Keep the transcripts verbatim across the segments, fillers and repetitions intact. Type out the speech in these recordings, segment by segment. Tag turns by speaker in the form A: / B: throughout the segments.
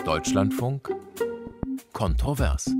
A: Deutschlandfunk Kontrovers.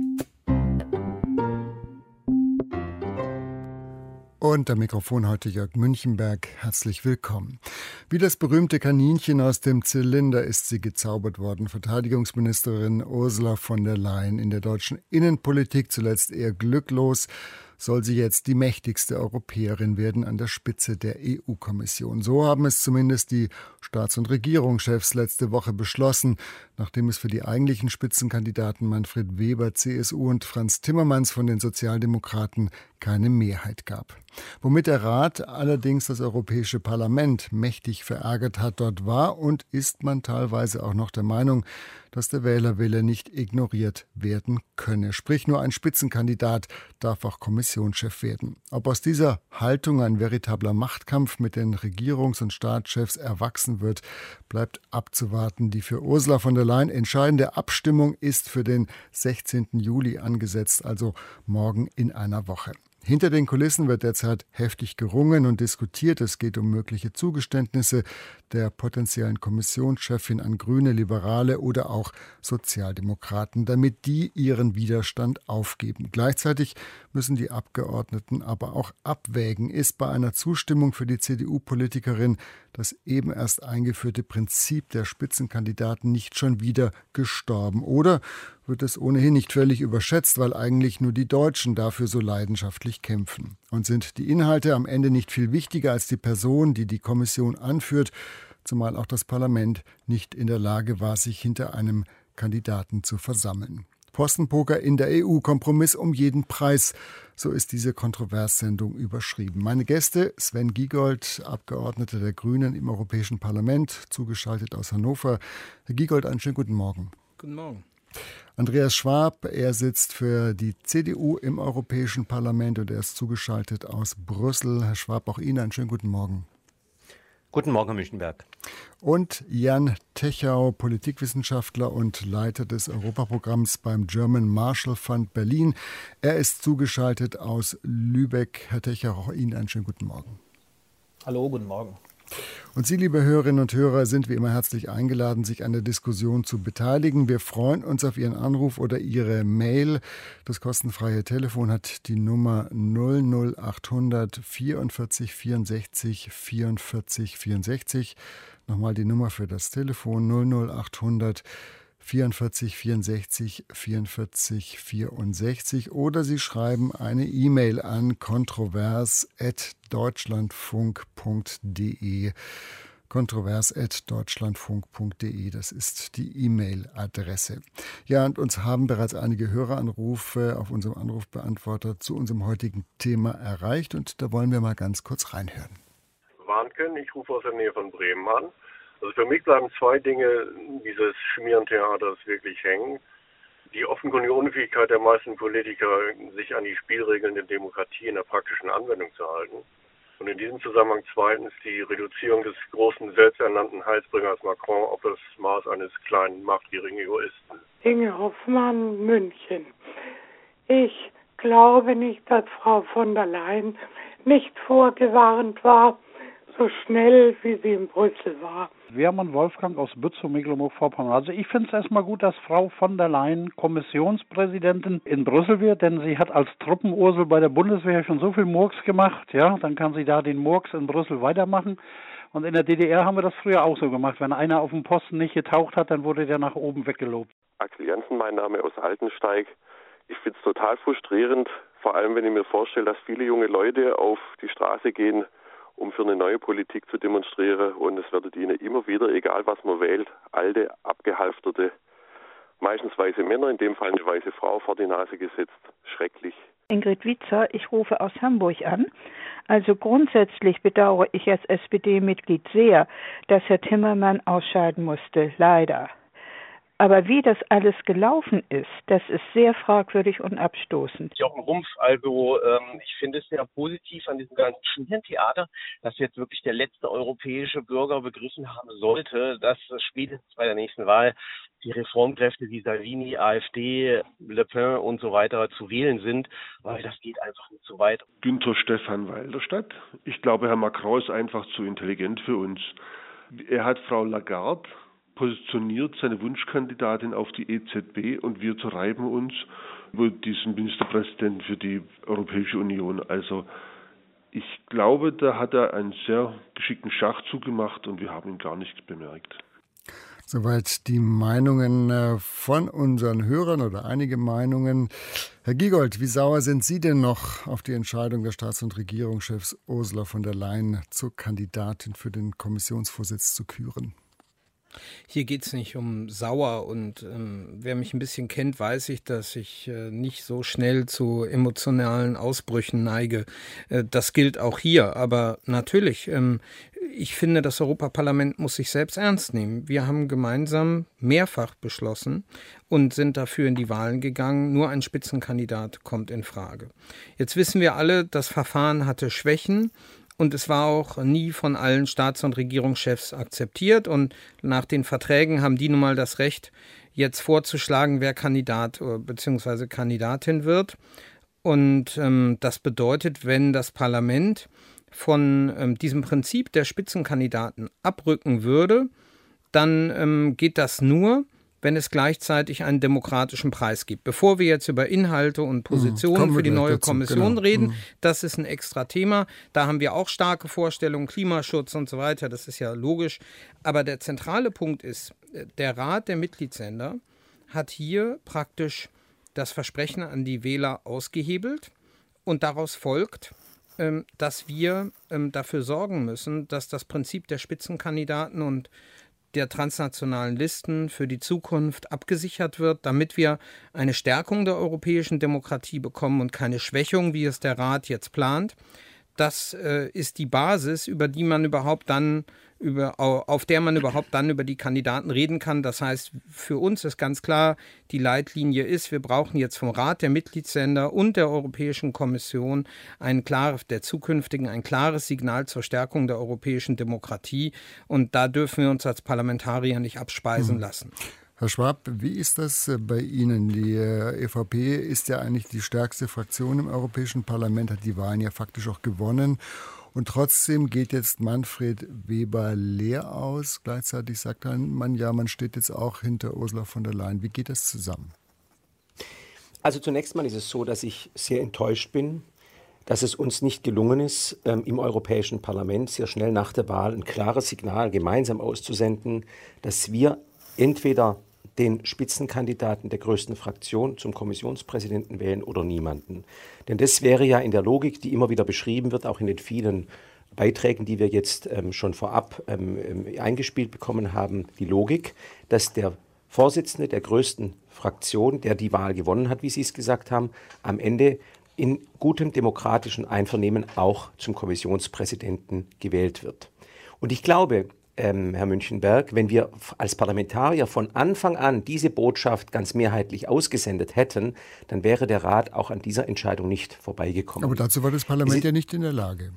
B: Und am Mikrofon heute Jörg Münchenberg. Herzlich willkommen. Wie das berühmte Kaninchen aus dem Zylinder ist sie gezaubert worden. Verteidigungsministerin Ursula von der Leyen. In der deutschen Innenpolitik zuletzt eher glücklos, soll sie jetzt die mächtigste Europäerin werden an der Spitze der E U-Kommission. So haben es zumindest die Staats- und Regierungschefs letzte Woche beschlossen, nachdem es für die eigentlichen Spitzenkandidaten Manfred Weber, C S U, und Frans Timmermans von den Sozialdemokraten keine Mehrheit gab. Womit der Rat allerdings das Europäische Parlament mächtig verärgert hat, dort war und ist man teilweise auch noch der Meinung, dass der Wählerwille nicht ignoriert werden könne. Sprich, nur ein Spitzenkandidat darf auch Kommissionschef werden. Ob aus dieser Haltung ein veritabler Machtkampf mit den Regierungs- und Staatschefs erwachsen wird, bleibt abzuwarten. Die für Ursula von der Leyen entscheidende Abstimmung ist für den sechzehnten Juli angesetzt, also morgen in einer Woche. Hinter den Kulissen wird derzeit heftig gerungen und diskutiert. Es geht um mögliche Zugeständnisse der potenziellen Kommissionschefin an Grüne, Liberale oder auch Sozialdemokraten, damit die ihren Widerstand aufgeben. Gleichzeitig müssen die Abgeordneten aber auch abwägen, ist bei einer Zustimmung für die C D U-Politikerin das eben erst eingeführte Prinzip der Spitzenkandidaten nicht schon wieder gestorben? Oder wird es ohnehin nicht völlig überschätzt, weil eigentlich nur die Deutschen dafür so leidenschaftlich kämpfen? Und sind die Inhalte am Ende nicht viel wichtiger als die Person, die die Kommission anführt, zumal auch das Parlament nicht in der Lage war, sich hinter einem Kandidaten zu versammeln? Postenpoker in der E U, Kompromiss um jeden Preis. So ist diese Kontroverssendung überschrieben. Meine Gäste: Sven Giegold, Abgeordneter der Grünen im Europäischen Parlament, zugeschaltet aus Hannover. Herr Giegold, einen schönen guten Morgen.
C: Guten Morgen.
B: Andreas Schwab, er sitzt für die C D U im Europäischen Parlament und er ist zugeschaltet aus Brüssel. Herr Schwab, auch Ihnen einen schönen guten Morgen.
D: Guten Morgen, Herr Münchenberg.
B: Und Jan Techau, Politikwissenschaftler und Leiter des Europaprogramms beim German Marshall Fund Berlin. Er ist zugeschaltet aus Lübeck. Herr Techau, auch Ihnen einen schönen guten Morgen.
C: Hallo, guten Morgen.
B: Und Sie, liebe Hörerinnen und Hörer, sind wie immer herzlich eingeladen, sich an der Diskussion zu beteiligen. Wir freuen uns auf Ihren Anruf oder Ihre Mail. Das kostenfreie Telefon hat die Nummer null null achthundert vierundvierzig vierundsechzig vierundvierzig vierundsechzig. Nochmal die Nummer für das Telefon null null achthundert vierundvierzig vierundsechzig vierundvierzig vierundsechzig. Oder Sie schreiben eine E-Mail an kontrovers at deutschlandfunk punkt de. kontrovers at deutschlandfunk punkt de, das ist die E-Mail-Adresse. Ja, und uns haben bereits einige Höreranrufe auf unserem Anrufbeantworter zu unserem heutigen Thema erreicht. Und da wollen wir mal ganz kurz reinhören.
E: Warnken, ich rufe aus der Nähe von Bremen an. Also für mich bleiben zwei Dinge dieses Schmierentheaters wirklich hängen. Die offenkundige Unfähigkeit der meisten Politiker, sich an die Regeln der Demokratie in der praktischen Anwendung zu halten. Und in diesem Zusammenhang zweitens die Reduzierung des großen selbsternannten Heilsbringers Macron auf das Maß eines kleinen, machtgierigen Egoisten.
F: Inge Hoffmann, München. Ich glaube nicht, dass Frau von der Leyen nicht vorgewarnt war, so schnell wie sie in Brüssel war.
G: Wehrmann Wolfgang aus Bützow, Mecklenburg-Vorpommern. Also ich finde es erstmal gut, dass Frau von der Leyen Kommissionspräsidentin in Brüssel wird, denn sie hat als Truppenursel bei der Bundeswehr schon so viel Murks gemacht, ja, dann kann sie da den Murks in Brüssel weitermachen. Und in der D D R haben wir das früher auch so gemacht. Wenn einer auf dem Posten nicht getaucht hat, dann wurde der nach oben weggelobt.
H: Axel Janssen, mein Name aus Altensteig. Ich finde es total frustrierend, vor allem wenn ich mir vorstelle, dass viele junge Leute auf die Straße gehen, um für eine neue Politik zu demonstrieren. Und es wird ihnen immer wieder, egal was man wählt, alte, abgehalfterte, meistens weiße Männer, in dem Fall eine weiße Frau, vor die Nase gesetzt. Schrecklich.
I: Ingrid Witzer, ich rufe aus Hamburg an. Also grundsätzlich bedauere ich als S P D-Mitglied sehr, dass Herr Timmermans ausscheiden musste, leider. Aber wie das alles gelaufen ist, das ist sehr fragwürdig und abstoßend.
J: Jochen Rumpf, also ähm, ich finde es sehr positiv an diesem ganzen Schmierentheater, dass jetzt wirklich der letzte europäische Bürger begriffen haben sollte, dass spätestens bei der nächsten Wahl die Reformkräfte wie Salvini, AfD, Le Pen und so weiter zu wählen sind, weil das geht einfach nicht so weit.
K: Günther Stephan Walderstadt. Ich glaube, Herr Macron ist einfach zu intelligent für uns. Er hat Frau Lagarde positioniert seine Wunschkandidatin auf die E Z B und wir zerreiben uns über diesen Ministerpräsidenten für die Europäische Union. Also ich glaube, da hat er einen sehr geschickten Schachzug gemacht und wir haben ihn gar nicht bemerkt.
B: Soweit die Meinungen von unseren Hörern oder einige Meinungen. Herr Giegold, wie sauer sind Sie denn noch auf die Entscheidung der Staats- und Regierungschefs Ursula von der Leyen zur Kandidatin für den Kommissionsvorsitz zu küren?
C: Hier geht es nicht um sauer und ähm, wer mich ein bisschen kennt, weiß ich, dass ich äh, nicht so schnell zu emotionalen Ausbrüchen neige. Äh, das gilt auch hier, aber natürlich, ähm, ich finde, das Europaparlament muss sich selbst ernst nehmen. Wir haben gemeinsam mehrfach beschlossen und sind dafür in die Wahlen gegangen, nur ein Spitzenkandidat kommt in Frage. Jetzt wissen wir alle, das Verfahren hatte Schwächen. Und es war auch nie von allen Staats- und Regierungschefs akzeptiert. Und nach den Verträgen haben die nun mal das Recht, jetzt vorzuschlagen, wer Kandidat bzw. Kandidatin wird. Und ähm, das bedeutet, wenn das Parlament von ähm, diesem Prinzip der Spitzenkandidaten abrücken würde, dann ähm, geht das nur, wenn es gleichzeitig einen demokratischen Preis gibt. Bevor wir jetzt über Inhalte und Positionen für die neue dazu. Kommission genau. reden, mhm. das ist ein extra Thema. Da haben wir auch starke Vorstellungen, Klimaschutz und so weiter, das ist ja logisch. Aber der zentrale Punkt ist, der Rat der Mitgliedsländer hat hier praktisch das Versprechen an die Wähler ausgehebelt und daraus folgt, dass wir dafür sorgen müssen, dass das Prinzip der Spitzenkandidaten und der transnationalen Listen für die Zukunft abgesichert wird, damit wir eine Stärkung der europäischen Demokratie bekommen und keine Schwächung, wie es der Rat jetzt plant. Das äh, ist die Basis, über die man überhaupt dann über, auf der man überhaupt dann über die Kandidaten reden kann. Das heißt, für uns ist ganz klar, die Leitlinie ist, wir brauchen jetzt vom Rat der Mitgliedsländer und der Europäischen Kommission ein klares, der zukünftigen ein klares Signal zur Stärkung der europäischen Demokratie. Und da dürfen wir uns als Parlamentarier nicht abspeisen hm. lassen.
B: Herr Schwab, wie ist das bei Ihnen? Die E V P ist ja eigentlich die stärkste Fraktion im Europäischen Parlament, hat die Wahlen ja faktisch auch gewonnen. Und trotzdem geht jetzt Manfred Weber leer aus. Gleichzeitig sagt man, ja, man steht jetzt auch hinter Ursula von der Leyen. Wie geht das zusammen?
L: Also zunächst mal ist es so, dass ich sehr enttäuscht bin, dass es uns nicht gelungen ist, ähm, im Europäischen Parlament sehr schnell nach der Wahl ein klares Signal gemeinsam auszusenden, dass wir entweder den Spitzenkandidaten der größten Fraktion zum Kommissionspräsidenten wählen oder niemanden. Denn das wäre ja in der Logik, die immer wieder beschrieben wird, auch in den vielen Beiträgen, die wir jetzt ähm, schon vorab ähm, eingespielt bekommen haben, die Logik, dass der Vorsitzende der größten Fraktion, der die Wahl gewonnen hat, wie Sie es gesagt haben, am Ende in gutem demokratischen Einvernehmen auch zum Kommissionspräsidenten gewählt wird. Und ich glaube, Ähm, Herr Münchenberg, wenn wir als Parlamentarier von Anfang an diese Botschaft ganz mehrheitlich ausgesendet hätten, dann wäre der Rat auch an dieser Entscheidung nicht vorbeigekommen.
B: Aber dazu war das Parlament Sie, ja nicht in der Lage.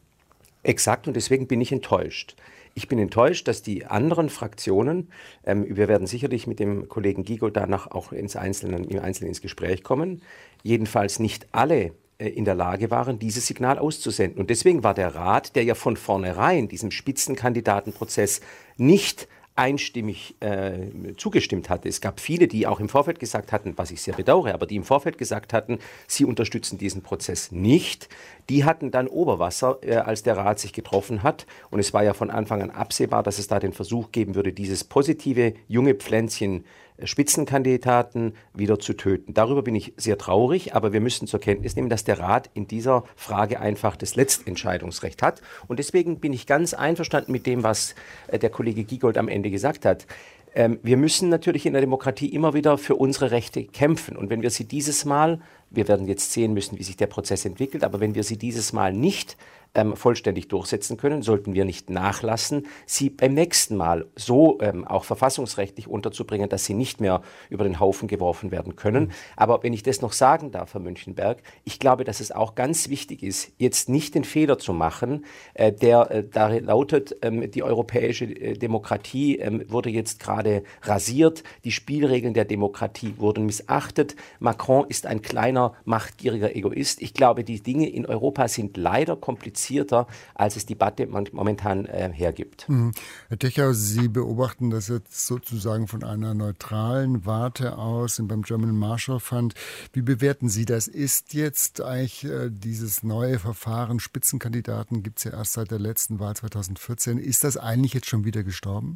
L: Exakt, und deswegen bin ich enttäuscht. Ich bin enttäuscht, dass die anderen Fraktionen, ähm, wir werden sicherlich mit dem Kollegen Giegold danach auch ins Einzelnen, im Einzelnen ins Gespräch kommen, jedenfalls nicht alle in der Lage waren, dieses Signal auszusenden. Und deswegen war der Rat, der ja von vornherein diesem Spitzenkandidatenprozess nicht einstimmig äh, zugestimmt hatte. Es gab viele, die auch im Vorfeld gesagt hatten, was ich sehr bedauere, aber die im Vorfeld gesagt hatten, sie unterstützen diesen Prozess nicht. Die hatten dann Oberwasser, äh, als der Rat sich getroffen hat. Und es war ja von Anfang an absehbar, dass es da den Versuch geben würde, dieses positive junge Pflänzchen Spitzenkandidaten wieder zu töten. Darüber bin ich sehr traurig, aber wir müssen zur Kenntnis nehmen, dass der Rat in dieser Frage einfach das Letztentscheidungsrecht hat. Und deswegen bin ich ganz einverstanden mit dem, was der Kollege Giegold am Ende gesagt hat. Ähm, wir müssen natürlich in der Demokratie immer wieder für unsere Rechte kämpfen. Und wenn wir sie dieses Mal, wir werden jetzt sehen müssen, wie sich der Prozess entwickelt, aber wenn wir sie dieses Mal nicht ähm, vollständig durchsetzen können, sollten wir nicht nachlassen, sie beim nächsten Mal so ähm, auch verfassungsrechtlich unterzubringen, dass sie nicht mehr über den Haufen geworfen werden können. Mhm. Aber wenn ich das noch sagen darf, Herr Münchenberg, ich glaube, dass es auch ganz wichtig ist, jetzt nicht den Fehler zu machen, äh, der äh, da lautet, ähm, die europäische äh, Demokratie ähm, wurde jetzt gerade rasiert, die Spielregeln der Demokratie wurden missachtet, Macron ist ein kleiner kleiner, machtgieriger Egoist. Ich glaube, die Dinge in Europa sind leider komplizierter, als es die Debatte momentan äh, hergibt.
B: Mhm. Herr Techau, Sie beobachten das jetzt sozusagen von einer neutralen Warte aus beim German Marshall Fund. Wie bewerten Sie das? Ist jetzt eigentlich äh, dieses neue Verfahren, Spitzenkandidaten gibt es ja erst seit der letzten Wahl zweitausendvierzehn, ist das eigentlich jetzt schon wieder gestorben?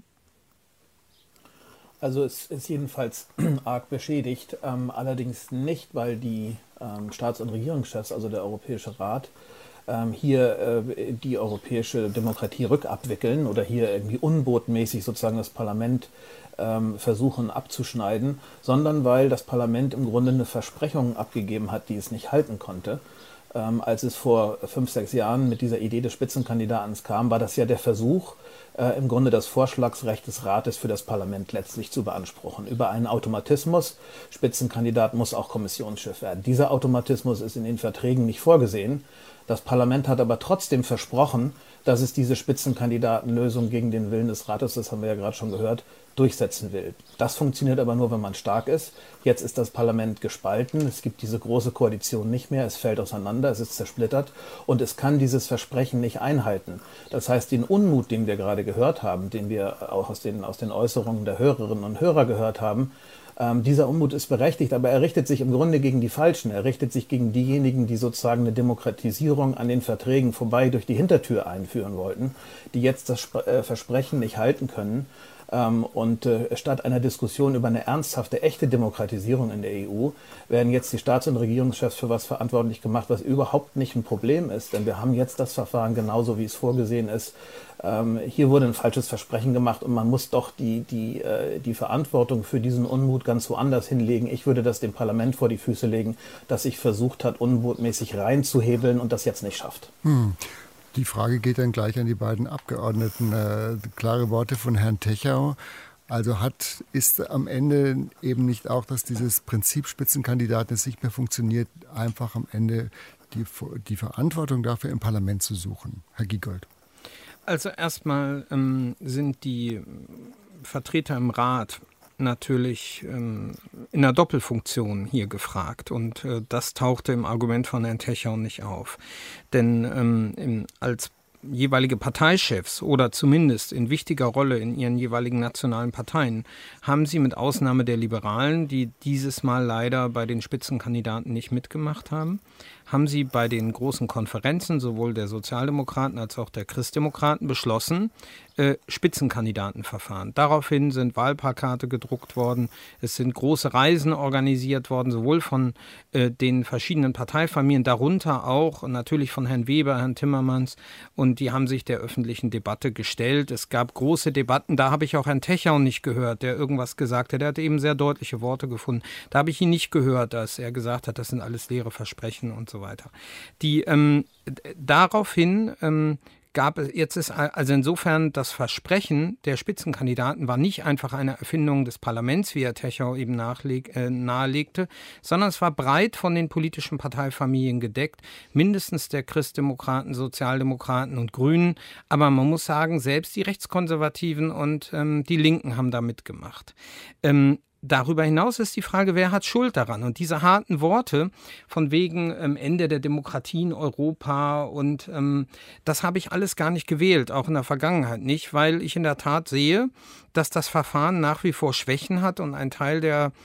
M: Also es ist jedenfalls arg beschädigt, ähm, allerdings nicht, weil die ähm, Staats- und Regierungschefs, also der Europäische Rat, ähm, hier äh, die europäische Demokratie rückabwickeln oder hier irgendwie unbotmäßig sozusagen das Parlament ähm, versuchen abzuschneiden, sondern weil das Parlament im Grunde eine Versprechung abgegeben hat, die es nicht halten konnte. Ähm, als es vor fünf, sechs Jahren mit dieser Idee des Spitzenkandidaten kam, war das ja der Versuch, äh, im Grunde das Vorschlagsrecht des Rates für das Parlament letztlich zu beanspruchen. Über einen Automatismus, Spitzenkandidat muss auch Kommissionschef werden. Dieser Automatismus ist in den Verträgen nicht vorgesehen. Das Parlament hat aber trotzdem versprochen, dass es diese Spitzenkandidatenlösung gegen den Willen des Rates, das haben wir ja gerade schon gehört, durchsetzen will. Das funktioniert aber nur, wenn man stark ist. Jetzt ist das Parlament gespalten. Es gibt diese große Koalition nicht mehr. Es fällt auseinander. Es ist zersplittert. Und es kann dieses Versprechen nicht einhalten. Das heißt, den Unmut, den wir gerade gehört haben, den wir auch aus den, aus den Äußerungen der Hörerinnen und Hörer gehört haben, Ähm, dieser Unmut ist berechtigt, aber er richtet sich im Grunde gegen die Falschen. Er richtet sich gegen diejenigen, die sozusagen eine Demokratisierung an den Verträgen vorbei durch die Hintertür einführen wollten, die jetzt das Sp- äh, Versprechen nicht halten können. Ähm, und äh, statt einer Diskussion über eine ernsthafte, echte Demokratisierung in der E U werden jetzt die Staats- und Regierungschefs für was verantwortlich gemacht, was überhaupt nicht ein Problem ist. Denn wir haben jetzt das Verfahren genauso, wie es vorgesehen ist. Ähm, hier wurde ein falsches Versprechen gemacht und man muss doch die, die, äh, die Verantwortung für diesen Unmut ganz woanders hinlegen. Ich würde das dem Parlament vor die Füße legen, das sich versucht hat, unmutmäßig reinzuhebeln und das jetzt nicht schafft.
B: Hm. Die Frage geht dann gleich an die beiden Abgeordneten. Äh, klare Worte von Herrn Techau. Also hat, ist am Ende eben nicht auch, dass dieses Prinzip Spitzenkandidaten nicht mehr funktioniert, einfach am Ende die, die Verantwortung dafür im Parlament zu suchen? Herr Giegold.
C: Also erstmal ähm, sind die Vertreter im Rat natürlich ähm, in einer Doppelfunktion hier gefragt und äh, das tauchte im Argument von Herrn Techau nicht auf. Denn ähm, im, als jeweilige Parteichefs oder zumindest in wichtiger Rolle in ihren jeweiligen nationalen Parteien haben sie mit Ausnahme der Liberalen, die dieses Mal leider bei den Spitzenkandidaten nicht mitgemacht haben, haben sie bei den großen Konferenzen sowohl der Sozialdemokraten als auch der Christdemokraten beschlossen, äh, Spitzenkandidatenverfahren. Daraufhin sind Wahlplakate gedruckt worden, es sind große Reisen organisiert worden, sowohl von äh, den verschiedenen Parteifamilien, darunter auch natürlich von Herrn Weber, Herrn Timmermans, und die haben sich der öffentlichen Debatte gestellt. Es gab große Debatten, da habe ich auch Herrn Techau nicht gehört, der irgendwas gesagt hat. Der hat eben sehr deutliche Worte gefunden. Da habe ich ihn nicht gehört, dass er gesagt hat, das sind alles leere Versprechen und so weiter. Die, ähm, daraufhin ähm, gab es, jetzt ist also insofern das Versprechen der Spitzenkandidaten war nicht einfach eine Erfindung des Parlaments, wie Herr Techau eben nachleg, äh, nahelegte, sondern es war breit von den politischen Parteifamilien gedeckt, mindestens der Christdemokraten, Sozialdemokraten und Grünen, aber man muss sagen, selbst die Rechtskonservativen und ähm, die Linken haben da mitgemacht. Ähm, Darüber hinaus ist die Frage, wer hat Schuld daran? Und diese harten Worte von wegen ähm, Ende der Demokratie in Europa und ähm, das habe ich alles gar nicht gewählt, auch in der Vergangenheit nicht, weil ich in der Tat sehe, dass das Verfahren nach wie vor Schwächen hat und ein Teil der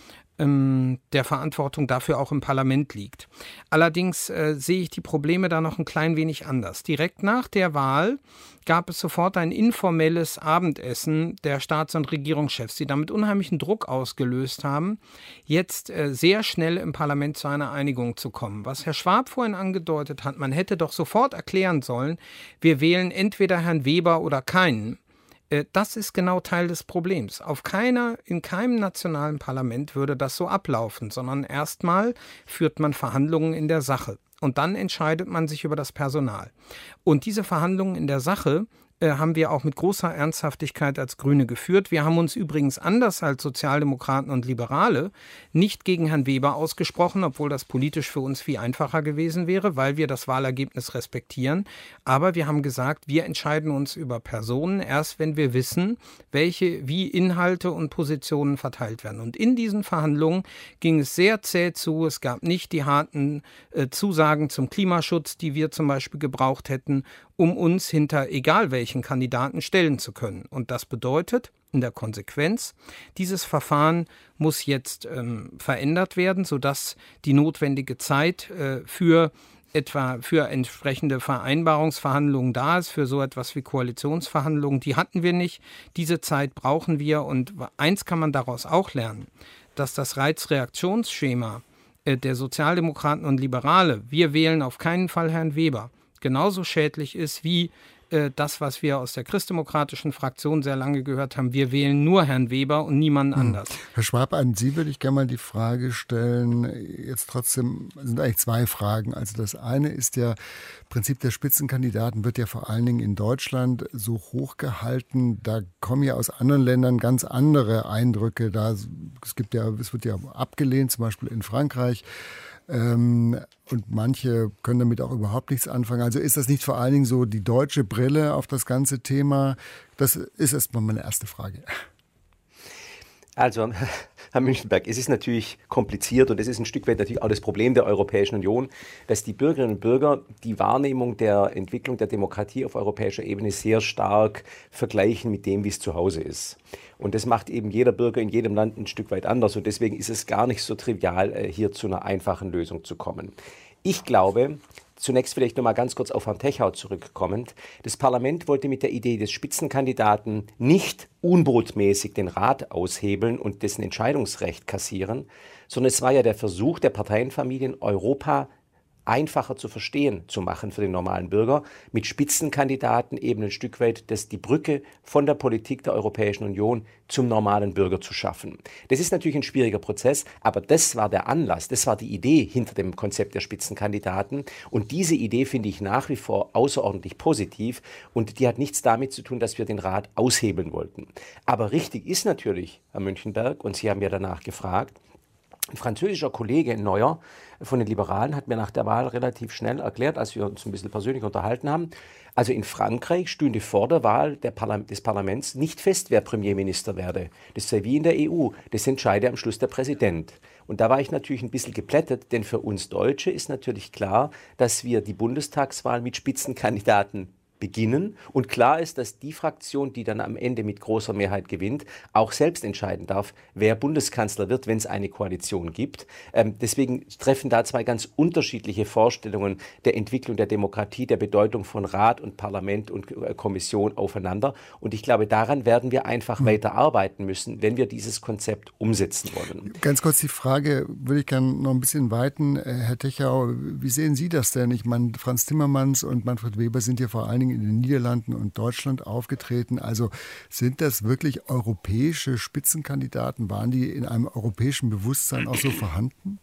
C: der Verantwortung dafür auch im Parlament liegt. Allerdings äh, sehe ich die Probleme da noch ein klein wenig anders. Direkt nach der Wahl gab es sofort ein informelles Abendessen der Staats- und Regierungschefs, die damit unheimlichen Druck ausgelöst haben, jetzt äh, sehr schnell im Parlament zu einer Einigung zu kommen. Was Herr Schwab vorhin angedeutet hat, man hätte doch sofort erklären sollen, wir wählen entweder Herrn Weber oder keinen. Das ist genau Teil des Problems. Auf keiner, in keinem nationalen Parlament würde das so ablaufen, sondern erstmal führt man Verhandlungen in der Sache und dann entscheidet man sich über das Personal. Und diese Verhandlungen in der Sache haben wir auch mit großer Ernsthaftigkeit als Grüne geführt. Wir haben uns übrigens anders als Sozialdemokraten und Liberale nicht gegen Herrn Weber ausgesprochen, obwohl das politisch für uns viel einfacher gewesen wäre, weil wir das Wahlergebnis respektieren. Aber wir haben gesagt, wir entscheiden uns über Personen erst, wenn wir wissen, welche, wie Inhalte und Positionen verteilt werden. Und in diesen Verhandlungen ging es sehr zäh zu. Es gab nicht die harten äh, Zusagen zum Klimaschutz, die wir zum Beispiel gebraucht hätten, um uns hinter egal welchen Kandidaten stellen zu können. Und das bedeutet in der Konsequenz, dieses Verfahren muss jetzt ähm, verändert werden, sodass die notwendige Zeit äh, für etwa für entsprechende Vereinbarungsverhandlungen da ist, für so etwas wie Koalitionsverhandlungen. Die hatten wir nicht. Diese Zeit brauchen wir. Und eins kann man daraus auch lernen, dass das Reizreaktionsschema äh, der Sozialdemokraten und Liberale, wir wählen auf keinen Fall Herrn Weber, genauso schädlich ist wie äh, das, was wir aus der christdemokratischen Fraktion sehr lange gehört haben. Wir wählen nur Herrn Weber und niemanden hm. anders.
B: Herr Schwab, an Sie würde ich gerne mal die Frage stellen, jetzt trotzdem sind eigentlich zwei Fragen. Also das eine ist ja, Prinzip der Spitzenkandidaten wird ja vor allen Dingen in Deutschland so hoch gehalten. Da kommen ja aus anderen Ländern ganz andere Eindrücke. Da, es gibt ja, es wird ja abgelehnt, zum Beispiel in Frankreich. Ähm, und manche können damit auch überhaupt nichts anfangen. Also ist das nicht vor allen Dingen so die deutsche Brille auf das ganze Thema? Das ist erstmal meine erste Frage.
L: Also, Herr Münchenberg, es ist natürlich kompliziert und es ist ein Stück weit natürlich auch das Problem der Europäischen Union, dass die Bürgerinnen und Bürger die Wahrnehmung der Entwicklung der Demokratie auf europäischer Ebene sehr stark vergleichen mit dem, wie es zu Hause ist. Und das macht eben jeder Bürger in jedem Land ein Stück weit anders und deswegen ist es gar nicht so trivial, hier zu einer einfachen Lösung zu kommen. Ich glaube, zunächst vielleicht noch mal ganz kurz auf Herrn Techau zurückkommend. Das Parlament wollte mit der Idee des Spitzenkandidaten nicht unbotmäßig den Rat aushebeln und dessen Entscheidungsrecht kassieren, sondern es war ja der Versuch der Parteienfamilien, Europa einfacher zu verstehen zu machen für den normalen Bürger, mit Spitzenkandidaten eben ein Stück weit das, die Brücke von der Politik der Europäischen Union zum normalen Bürger zu schaffen. Das ist natürlich ein schwieriger Prozess, aber das war der Anlass, das war die Idee hinter dem Konzept der Spitzenkandidaten und diese Idee finde ich nach wie vor außerordentlich positiv und die hat nichts damit zu tun, dass wir den Rat aushebeln wollten. Aber richtig ist natürlich, Herr Münchenberg, und Sie haben ja danach gefragt, ein französischer Kollege, ein Neuer von den Liberalen, hat mir nach der Wahl relativ schnell erklärt, als wir uns ein bisschen persönlich unterhalten haben, also in Frankreich stünde vor der Wahl der Parla- des Parlaments nicht fest, wer Premierminister werde. Das sei wie in der E U, das entscheide am Schluss der Präsident. Und da war ich natürlich ein bisschen geplättet, denn für uns Deutsche ist natürlich klar, dass wir die Bundestagswahl mit Spitzenkandidaten beginnen. Und klar ist, dass die Fraktion, die dann am Ende mit großer Mehrheit gewinnt, auch selbst entscheiden darf, wer Bundeskanzler wird, wenn es eine Koalition gibt. Ähm, deswegen treffen da zwei ganz unterschiedliche Vorstellungen der Entwicklung der Demokratie, der Bedeutung von Rat und Parlament und äh, Kommission aufeinander. Und ich glaube, daran werden wir einfach mhm. weiter arbeiten müssen, wenn wir dieses Konzept umsetzen wollen.
B: Ganz kurz die Frage, würde ich gerne noch ein bisschen weiten. Herr Techau, wie sehen Sie das denn? Ich meine, Franz Timmermans und Manfred Weber sind ja vor allen Dingen in den Niederlanden und Deutschland aufgetreten. Also sind das wirklich europäische Spitzenkandidaten? Waren die in einem europäischen Bewusstsein auch so vorhanden?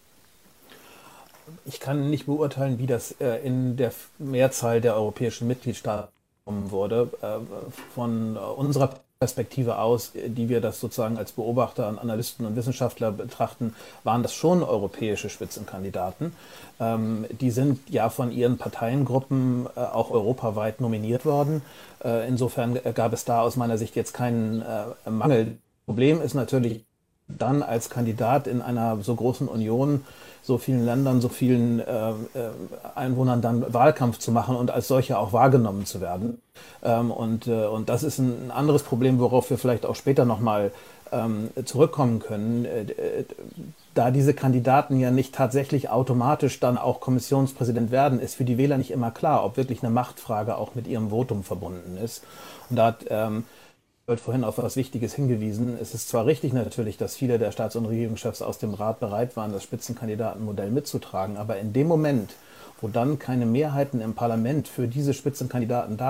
M: Ich kann nicht beurteilen, wie das äh, in der Mehrzahl der europäischen Mitgliedstaaten wurde. Äh, von unserer Perspektive aus, die wir das sozusagen als Beobachter und Analysten und Wissenschaftler betrachten, waren das schon europäische Spitzenkandidaten. Ähm, die sind ja von ihren Parteiengruppen äh, auch europaweit nominiert worden. Äh, insofern gab es da aus meiner Sicht jetzt keinen äh, Mangel. Problem ist natürlich dann als Kandidat in einer so großen Union, so vielen Ländern, so vielen äh, Einwohnern dann Wahlkampf zu machen und als solcher auch wahrgenommen zu werden. Ähm, und, äh, und das ist ein, ein anderes Problem, worauf wir vielleicht auch später nochmal ähm, zurückkommen können. Äh, da diese Kandidaten ja nicht tatsächlich automatisch dann auch Kommissionspräsident werden, ist für die Wähler nicht immer klar, ob wirklich eine Machtfrage auch mit ihrem Votum verbunden ist. Und da hat ähm, wird vorhin auf etwas Wichtiges hingewiesen. Es ist zwar richtig natürlich, dass viele der Staats- und Regierungschefs aus dem Rat bereit waren, das Spitzenkandidatenmodell mitzutragen, aber in dem Moment, wo dann keine Mehrheiten im Parlament für diese Spitzenkandidaten da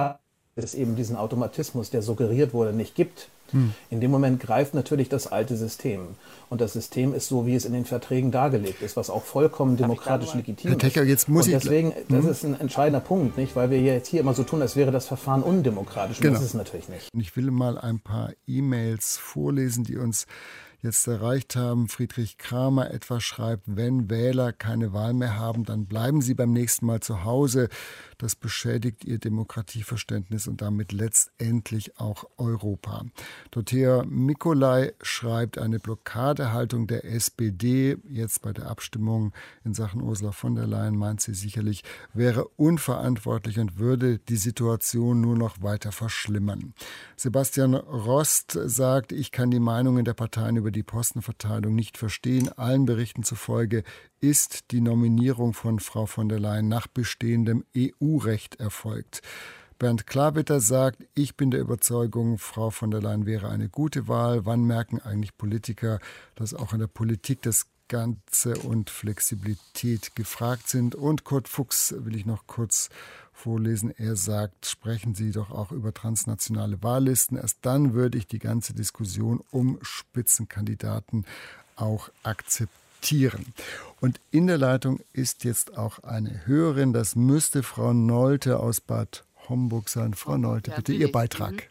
M: es eben diesen Automatismus, der suggeriert wurde, nicht gibt, hm. in dem Moment greift natürlich das alte System. Und das System ist so, wie es in den Verträgen dargelegt ist, was auch vollkommen demokratisch legitim
B: Herr Techer, jetzt muss
M: ist. Und
B: ich
M: deswegen,
B: hm.
M: das ist ein entscheidender Punkt, nicht? Weil wir jetzt hier immer so tun, als wäre das Verfahren undemokratisch. Und genau. Das ist es natürlich nicht.
B: Ich will mal ein paar E-Mails vorlesen, die uns jetzt erreicht haben. Friedrich Kramer etwa schreibt, wenn Wähler keine Wahl mehr haben, dann bleiben sie beim nächsten Mal zu Hause. Das beschädigt ihr Demokratieverständnis und damit letztendlich auch Europa. Dorothea Mikolai schreibt, eine Blockadehaltung der S P D, jetzt bei der Abstimmung in Sachen Ursula von der Leyen, meint sie sicherlich, wäre unverantwortlich und würde die Situation nur noch weiter verschlimmern. Sebastian Rost sagt, ich kann die Meinungen der Parteien über die Postenverteilung nicht verstehen. Allen Berichten zufolge ist die Nominierung von Frau von der Leyen nach bestehendem E U-Recht erfolgt. Bernd Klarbitter sagt, ich bin der Überzeugung, Frau von der Leyen wäre eine gute Wahl. Wann merken eigentlich Politiker, dass auch in der Politik das Ganze und Flexibilität gefragt sind? Und Kurt Fuchs will ich noch kurz vorlesen. Er sagt, sprechen Sie doch auch über transnationale Wahllisten. Erst dann würde ich die ganze Diskussion um Spitzenkandidaten auch akzeptieren. Und in der Leitung ist jetzt auch eine Hörerin. Das müsste Frau Nolte aus Bad Homburg sein. Frau Nolte, ja, bitte Ihr Beitrag.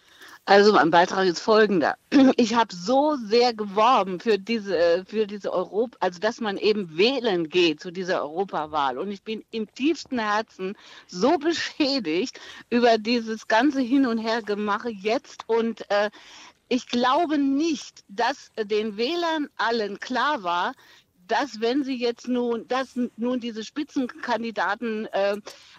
N: Also mein Beitrag ist folgender. Ich habe so sehr geworben für diese, für diese Europa, also dass man eben wählen geht zu dieser Europawahl. Und ich bin im tiefsten Herzen so beschädigt über dieses ganze Hin- und Hergemache jetzt. Und äh, ich glaube nicht, dass den Wählern allen klar war, dass wenn sie jetzt nun, dass nun diese Spitzenkandidaten äh,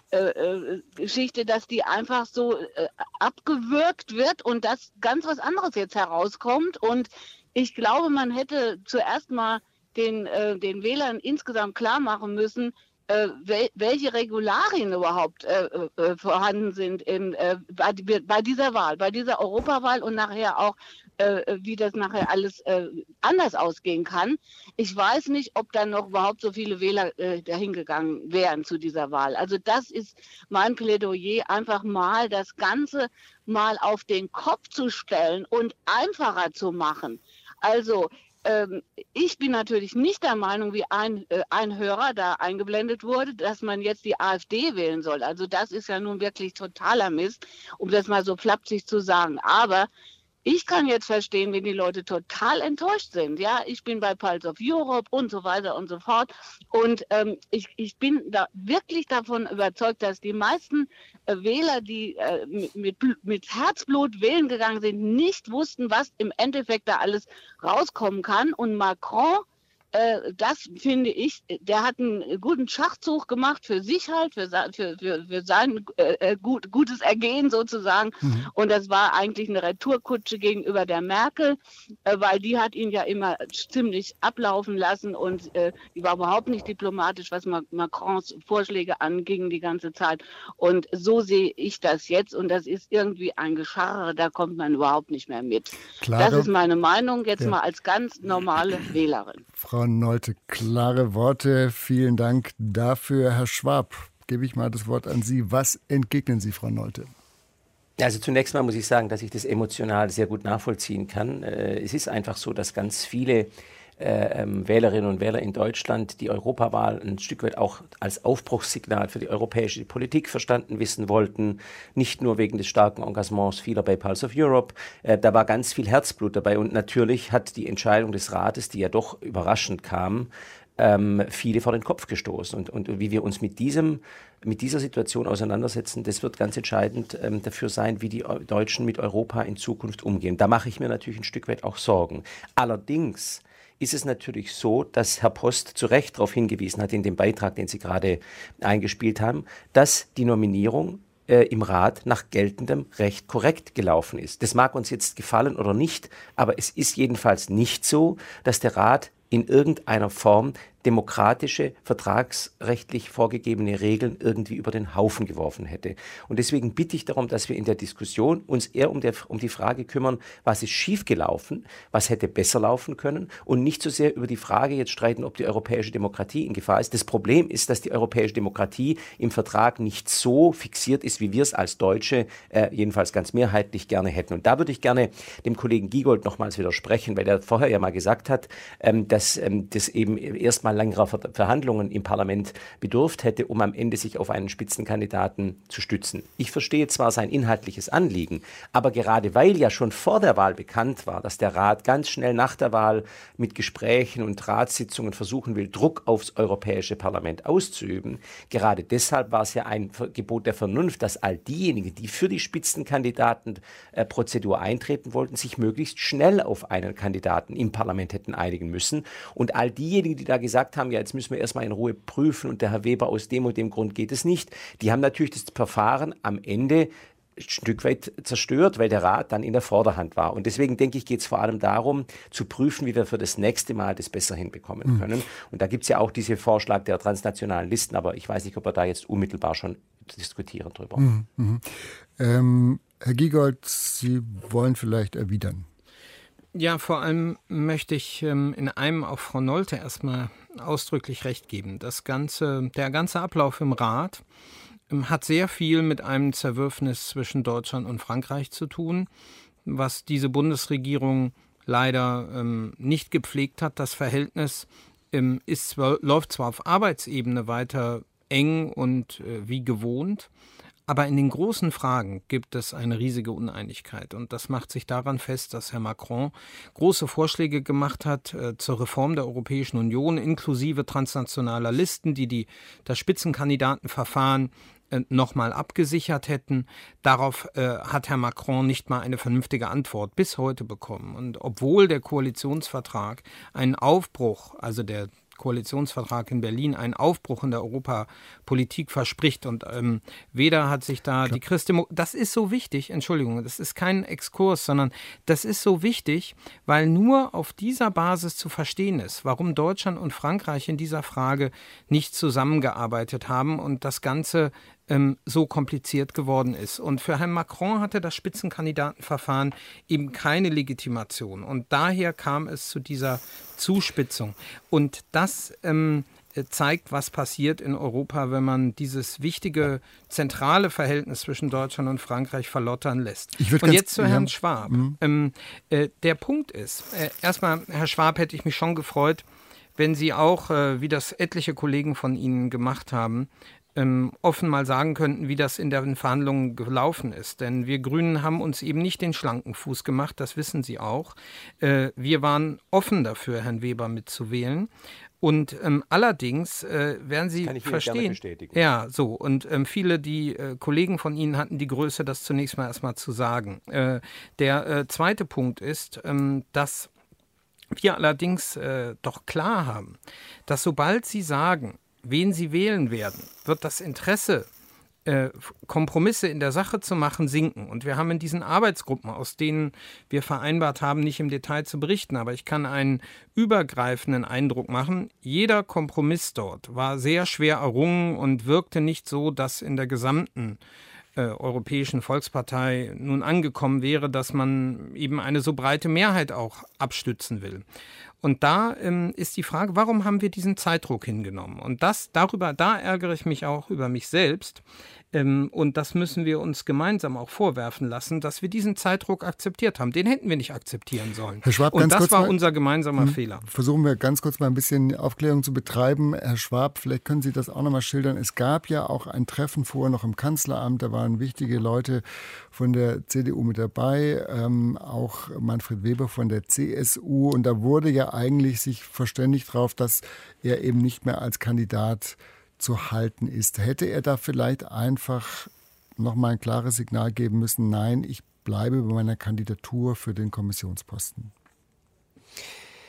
N: äh, Geschichte, dass die einfach so äh, abgewürgt wird und dass ganz was anderes jetzt herauskommt. Und ich glaube, man hätte zuerst mal den, äh, den Wählern insgesamt klar machen müssen, äh, wel, welche Regularien überhaupt äh, äh, vorhanden sind in, äh, bei, bei dieser Wahl, bei dieser Europawahl und nachher auch Äh, wie das nachher alles äh, anders ausgehen kann. Ich weiß nicht, ob dann noch überhaupt so viele Wähler äh, dahingegangen wären zu dieser Wahl. Also das ist mein Plädoyer, einfach mal das Ganze mal auf den Kopf zu stellen und einfacher zu machen. Also ähm, ich bin natürlich nicht der Meinung, wie ein, äh, ein Hörer da eingeblendet wurde, dass man jetzt die AfD wählen soll. Also das ist ja nun wirklich totaler Mist, um das mal so flapsig zu sagen. Aber ich kann jetzt verstehen, wenn die Leute total enttäuscht sind. Ja, ich bin bei Pulse of Europe und so weiter und so fort. Und ähm, ich, ich bin da wirklich davon überzeugt, dass die meisten äh, Wähler, die äh, mit, mit, mit Herzblut wählen gegangen sind, nicht wussten, was im Endeffekt da alles rauskommen kann. Und Macron, äh, das finde ich, der hat einen guten Schachzug gemacht für sich halt, für, für, für, für sein äh, gut, gutes Ergehen sozusagen. Mhm. Und das war eigentlich eine Retourkutsche gegenüber der Merkel, äh, weil die hat ihn ja immer ziemlich ablaufen lassen und äh, die war überhaupt nicht diplomatisch, was Ma- Macrons Vorschläge anging die ganze Zeit. Und so sehe ich das jetzt und das ist irgendwie ein Gescharre, da kommt man überhaupt nicht mehr mit. Klare, das ist meine Meinung jetzt ja. mal als ganz normale Wählerin.
B: Frau Nolte, klare Worte. Vielen Dank dafür. Herr Schwab, gebe ich mal das Wort an Sie. Was entgegnen Sie, Frau Nolte?
L: Also zunächst mal muss ich sagen, dass ich das emotional sehr gut nachvollziehen kann. Es ist einfach so, dass ganz viele äh, Wählerinnen und Wähler in Deutschland die Europawahl ein Stück weit auch als Aufbruchssignal für die europäische Politik verstanden wissen wollten. Nicht nur wegen des starken Engagements vieler bei Pulse of Europe. Äh, da war ganz viel Herzblut dabei. Und natürlich hat die Entscheidung des Rates, die ja doch überraschend kam, ähm, viele vor den Kopf gestoßen. Und, und wie wir uns mit diesem mit dieser Situation auseinandersetzen, das wird ganz entscheidend ähm, dafür sein, wie die Deutschen mit Europa in Zukunft umgehen. Da mache ich mir natürlich ein Stück weit auch Sorgen. Allerdings ist es natürlich so, dass Herr Post zu Recht darauf hingewiesen hat in dem Beitrag, den Sie gerade eingespielt haben, dass die Nominierung äh, im Rat nach geltendem Recht korrekt gelaufen ist. Das mag uns jetzt gefallen oder nicht, aber es ist jedenfalls nicht so, dass der Rat in irgendeiner Form demokratische, vertragsrechtlich vorgegebene Regeln irgendwie über den Haufen geworfen hätte. Und deswegen bitte ich darum, dass wir in der Diskussion uns eher um, der, um die Frage kümmern, was ist schiefgelaufen, was hätte besser laufen können und nicht so sehr über die Frage jetzt streiten, ob die europäische Demokratie in Gefahr ist. Das Problem ist, dass die europäische Demokratie im Vertrag nicht so fixiert ist, wie wir es als Deutsche äh, jedenfalls ganz mehrheitlich gerne hätten. Und da würde ich gerne dem Kollegen Giegold nochmals widersprechen, weil er vorher ja mal gesagt hat, ähm, dass ähm, das eben erstmal längerer Ver Verhandlungen im Parlament bedurft hätte, um am Ende sich auf einen Spitzenkandidaten zu stützen. Ich verstehe zwar sein inhaltliches Anliegen, aber gerade weil ja schon vor der Wahl bekannt war, dass der Rat ganz schnell nach der Wahl mit Gesprächen und Ratssitzungen versuchen will, Druck aufs Europäische Parlament auszuüben, gerade deshalb war es ja ein Gebot der Vernunft, dass all diejenigen, die für die Spitzenkandidatenprozedur eintreten wollten, sich möglichst schnell auf einen Kandidaten im Parlament hätten einigen müssen. Und all diejenigen, die da gesagt haben, ja, jetzt müssen wir erstmal in Ruhe prüfen und der Herr Weber, aus dem und dem Grund geht es nicht, die haben natürlich das Verfahren am Ende ein Stück weit zerstört, weil der Rat dann in der Vorderhand war. Und deswegen denke ich, geht es vor allem darum, zu prüfen, wie wir für das nächste Mal das besser hinbekommen mhm. können. Und da gibt es ja auch diesen Vorschlag der transnationalen Listen, aber ich weiß nicht, ob wir da jetzt unmittelbar schon diskutieren drüber.
B: Mhm. Mhm. Ähm, Herr Giegold, Sie wollen vielleicht erwidern.
C: Ja, vor allem möchte ich ähm, in einem auf Frau Nolte erstmal ausdrücklich recht geben. Das ganze, der ganze Ablauf im Rat ähm, hat sehr viel mit einem Zerwürfnis zwischen Deutschland und Frankreich zu tun, was diese Bundesregierung leider ähm, nicht gepflegt hat. Das Verhältnis ähm, ist, läuft zwar auf Arbeitsebene weiter eng und äh, wie gewohnt, aber in den großen Fragen gibt es eine riesige Uneinigkeit. Und das macht sich daran fest, dass Herr Macron große Vorschläge gemacht hat äh, zur Reform der Europäischen Union, inklusive transnationaler Listen, die, die das Spitzenkandidatenverfahren äh, nochmal abgesichert hätten. Darauf äh, hat Herr Macron nicht mal eine vernünftige Antwort bis heute bekommen. Und obwohl der Koalitionsvertrag einen Aufbruch, also der Koalitionsvertrag in Berlin einen Aufbruch in der Europapolitik verspricht und ähm, weder hat sich da die Christdemokratie, das ist so wichtig, Entschuldigung, das ist kein Exkurs, sondern das ist so wichtig, weil nur auf dieser Basis zu verstehen ist, warum Deutschland und Frankreich in dieser Frage nicht zusammengearbeitet haben und das Ganze ähm, so kompliziert geworden ist. Und für Herrn Macron hatte das Spitzenkandidatenverfahren eben keine Legitimation. Und daher kam es zu dieser Zuspitzung. Und das ähm, zeigt, was passiert in Europa, wenn man dieses wichtige, zentrale Verhältnis zwischen Deutschland und Frankreich verlottern lässt. Und jetzt zu Herrn ja. Schwab. Mhm. Ähm, äh, der Punkt ist, äh, erstmal, Herr Schwab, hätte ich mich schon gefreut, wenn Sie auch, äh, wie das etliche Kollegen von Ihnen gemacht haben, Ähm, offen mal sagen könnten, wie das in den Verhandlungen gelaufen ist. Denn wir Grünen haben uns eben nicht den schlanken Fuß gemacht, das wissen Sie auch. Äh, wir waren offen dafür, Herrn Weber mitzuwählen. Und ähm, allerdings äh, werden Sie
L: Kann ich
C: verstehen.
L: Gerne bestätigen.
C: Ja, so. Und ähm, viele, die äh, Kollegen von Ihnen hatten die Größe, das zunächst mal erstmal zu sagen. Äh, der äh, zweite Punkt ist, ähm, dass wir allerdings äh, doch klar haben, dass sobald Sie sagen, wen sie wählen werden, wird das Interesse, äh, Kompromisse in der Sache zu machen, sinken. Und wir haben in diesen Arbeitsgruppen, aus denen wir vereinbart haben, nicht im Detail zu berichten, aber ich kann einen übergreifenden Eindruck machen. Jeder Kompromiss dort war sehr schwer errungen und wirkte nicht so, dass in der gesamten äh, Europäischen Volkspartei nun angekommen wäre, dass man eben eine so breite Mehrheit auch abstützen will. Und da ähm, ist die Frage, warum haben wir diesen Zeitdruck hingenommen? Und das darüber, da ärgere ich mich auch über mich selbst. Ähm, und das müssen wir uns gemeinsam auch vorwerfen lassen, dass wir diesen Zeitdruck akzeptiert haben. Den hätten wir nicht akzeptieren sollen.
B: Herr Schwab,
C: und
B: ganz
C: das
B: kurz
C: war
B: mal,
C: unser gemeinsamer
B: hm,
C: Fehler.
B: Versuchen wir ganz kurz mal ein bisschen Aufklärung zu betreiben. Herr Schwab, vielleicht können Sie das auch noch mal schildern. Es gab ja auch ein Treffen vorher noch im Kanzleramt. Da waren wichtige Leute von der C D U mit dabei, ähm, auch Manfred Weber von der C S U. Und da wurde ja eigentlich sich verständigt darauf, dass er eben nicht mehr als Kandidat zu halten ist. Hätte er da vielleicht einfach noch mal ein klares Signal geben müssen, nein, ich bleibe bei meiner Kandidatur für den Kommissionsposten?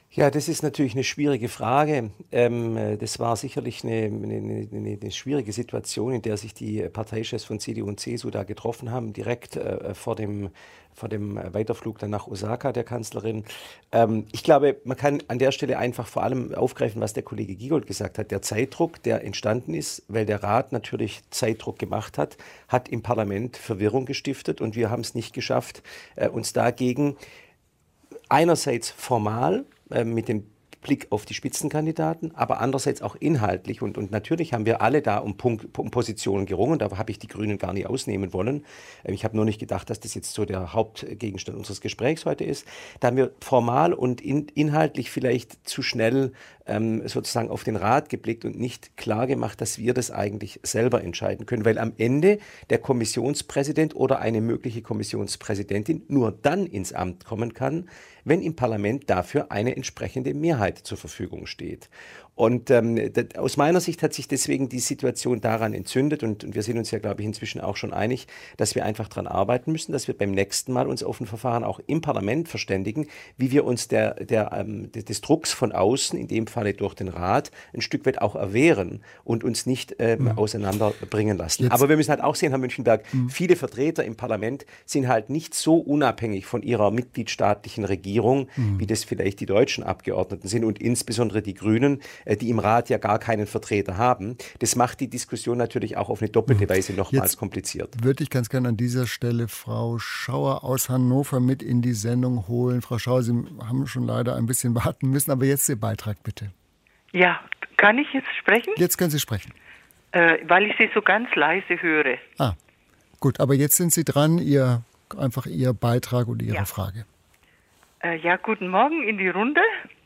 L: Ja, das ist natürlich eine schwierige Frage. Ähm, das war sicherlich eine, eine, eine, eine schwierige Situation, in der sich die Parteichefs von C D U und C S U da getroffen haben, direkt äh, vor dem, vor dem Weiterflug dann nach Osaka der Kanzlerin. Ähm, ich glaube, man kann an der Stelle einfach vor allem aufgreifen, was der Kollege Giegold gesagt hat. Der Zeitdruck, der entstanden ist, weil der Rat natürlich Zeitdruck gemacht hat, hat im Parlament Verwirrung gestiftet und wir haben es nicht geschafft, äh, uns dagegen einerseits formal mit dem Blick auf die Spitzenkandidaten, aber andererseits auch inhaltlich. Und, und natürlich haben wir alle da um, Punkt, um Positionen gerungen. Da habe ich die Grünen gar nicht ausnehmen wollen. Ich habe nur nicht gedacht, dass das jetzt so der Hauptgegenstand unseres Gesprächs heute ist. Da haben wir formal und in, inhaltlich vielleicht zu schnell ähm, sozusagen auf den Rat geblickt und nicht klar gemacht, dass wir das eigentlich selber entscheiden können. Weil am Ende der Kommissionspräsident oder eine mögliche Kommissionspräsidentin nur dann ins Amt kommen kann, wenn im Parlament dafür eine entsprechende Mehrheit zur Verfügung steht. Und ähm, das, aus meiner Sicht hat sich deswegen die Situation daran entzündet und, und wir sind uns ja, glaube ich, inzwischen auch schon einig, dass wir einfach daran arbeiten müssen, dass wir beim nächsten Mal uns auf ein Verfahren auch im Parlament verständigen, wie wir uns der, der, ähm, des Drucks von außen, in dem Falle durch den Rat, ein Stück weit auch erwehren und uns nicht ähm, mhm. auseinanderbringen lassen. Jetzt. Aber wir müssen halt auch sehen, Herr Münchenberg, mhm. viele Vertreter im Parlament sind halt nicht so unabhängig von ihrer mitgliedstaatlichen Regierung, mhm. wie das vielleicht die deutschen Abgeordneten sind und insbesondere die Grünen, die im Rat ja gar keinen Vertreter haben. Das macht die Diskussion natürlich auch auf eine doppelte Weise nochmals kompliziert.
B: Würde ich ganz gerne an dieser Stelle Frau Schauer aus Hannover mit in die Sendung holen. Frau Schauer, Sie haben schon leider ein bisschen warten müssen, aber jetzt Ihr Beitrag bitte.
O: Ja, kann ich jetzt sprechen?
B: Jetzt können Sie sprechen.
O: Äh, weil ich Sie so ganz leise höre.
B: Ah, gut, aber jetzt sind Sie dran, Ihr, einfach Ihr Beitrag und Ihre
O: ja.
B: Frage.
O: Äh, ja, guten Morgen in die Runde.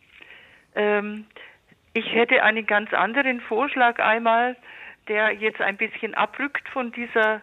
O: Ähm, Ich hätte einen ganz anderen Vorschlag einmal, der jetzt ein bisschen abrückt von dieser,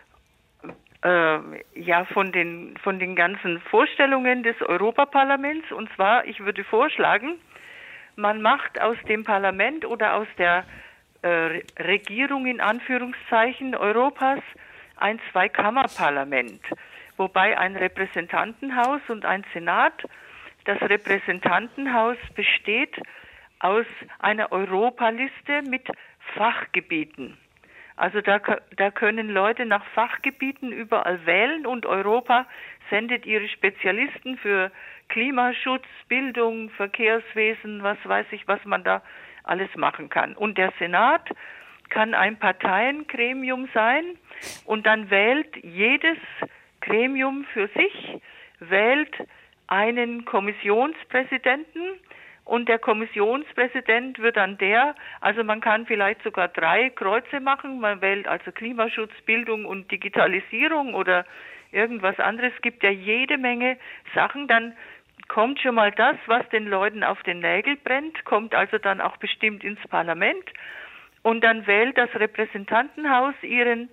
O: äh, ja, von den, von den ganzen Vorstellungen des Europaparlaments. Und zwar, ich würde vorschlagen, man macht aus dem Parlament oder aus der äh, Regierung in Anführungszeichen Europas ein Zweikammerparlament, wobei ein Repräsentantenhaus und ein Senat. Das Repräsentantenhaus besteht aus einer Europaliste mit Fachgebieten. Also da, da können Leute nach Fachgebieten überall wählen und Europa sendet ihre Spezialisten für Klimaschutz, Bildung, Verkehrswesen, was weiß ich, was man da alles machen kann. Und der Senat kann ein Parteiengremium sein und dann wählt jedes Gremium für sich, wählt einen Kommissionspräsidenten. Und der Kommissionspräsident wird dann der, also man kann vielleicht sogar drei Kreuze machen, man wählt also Klimaschutz, Bildung und Digitalisierung oder irgendwas anderes, es gibt ja jede Menge Sachen, dann kommt schon mal das, was den Leuten auf den Nägel brennt, kommt also dann auch bestimmt ins Parlament und dann wählt das Repräsentantenhaus ihren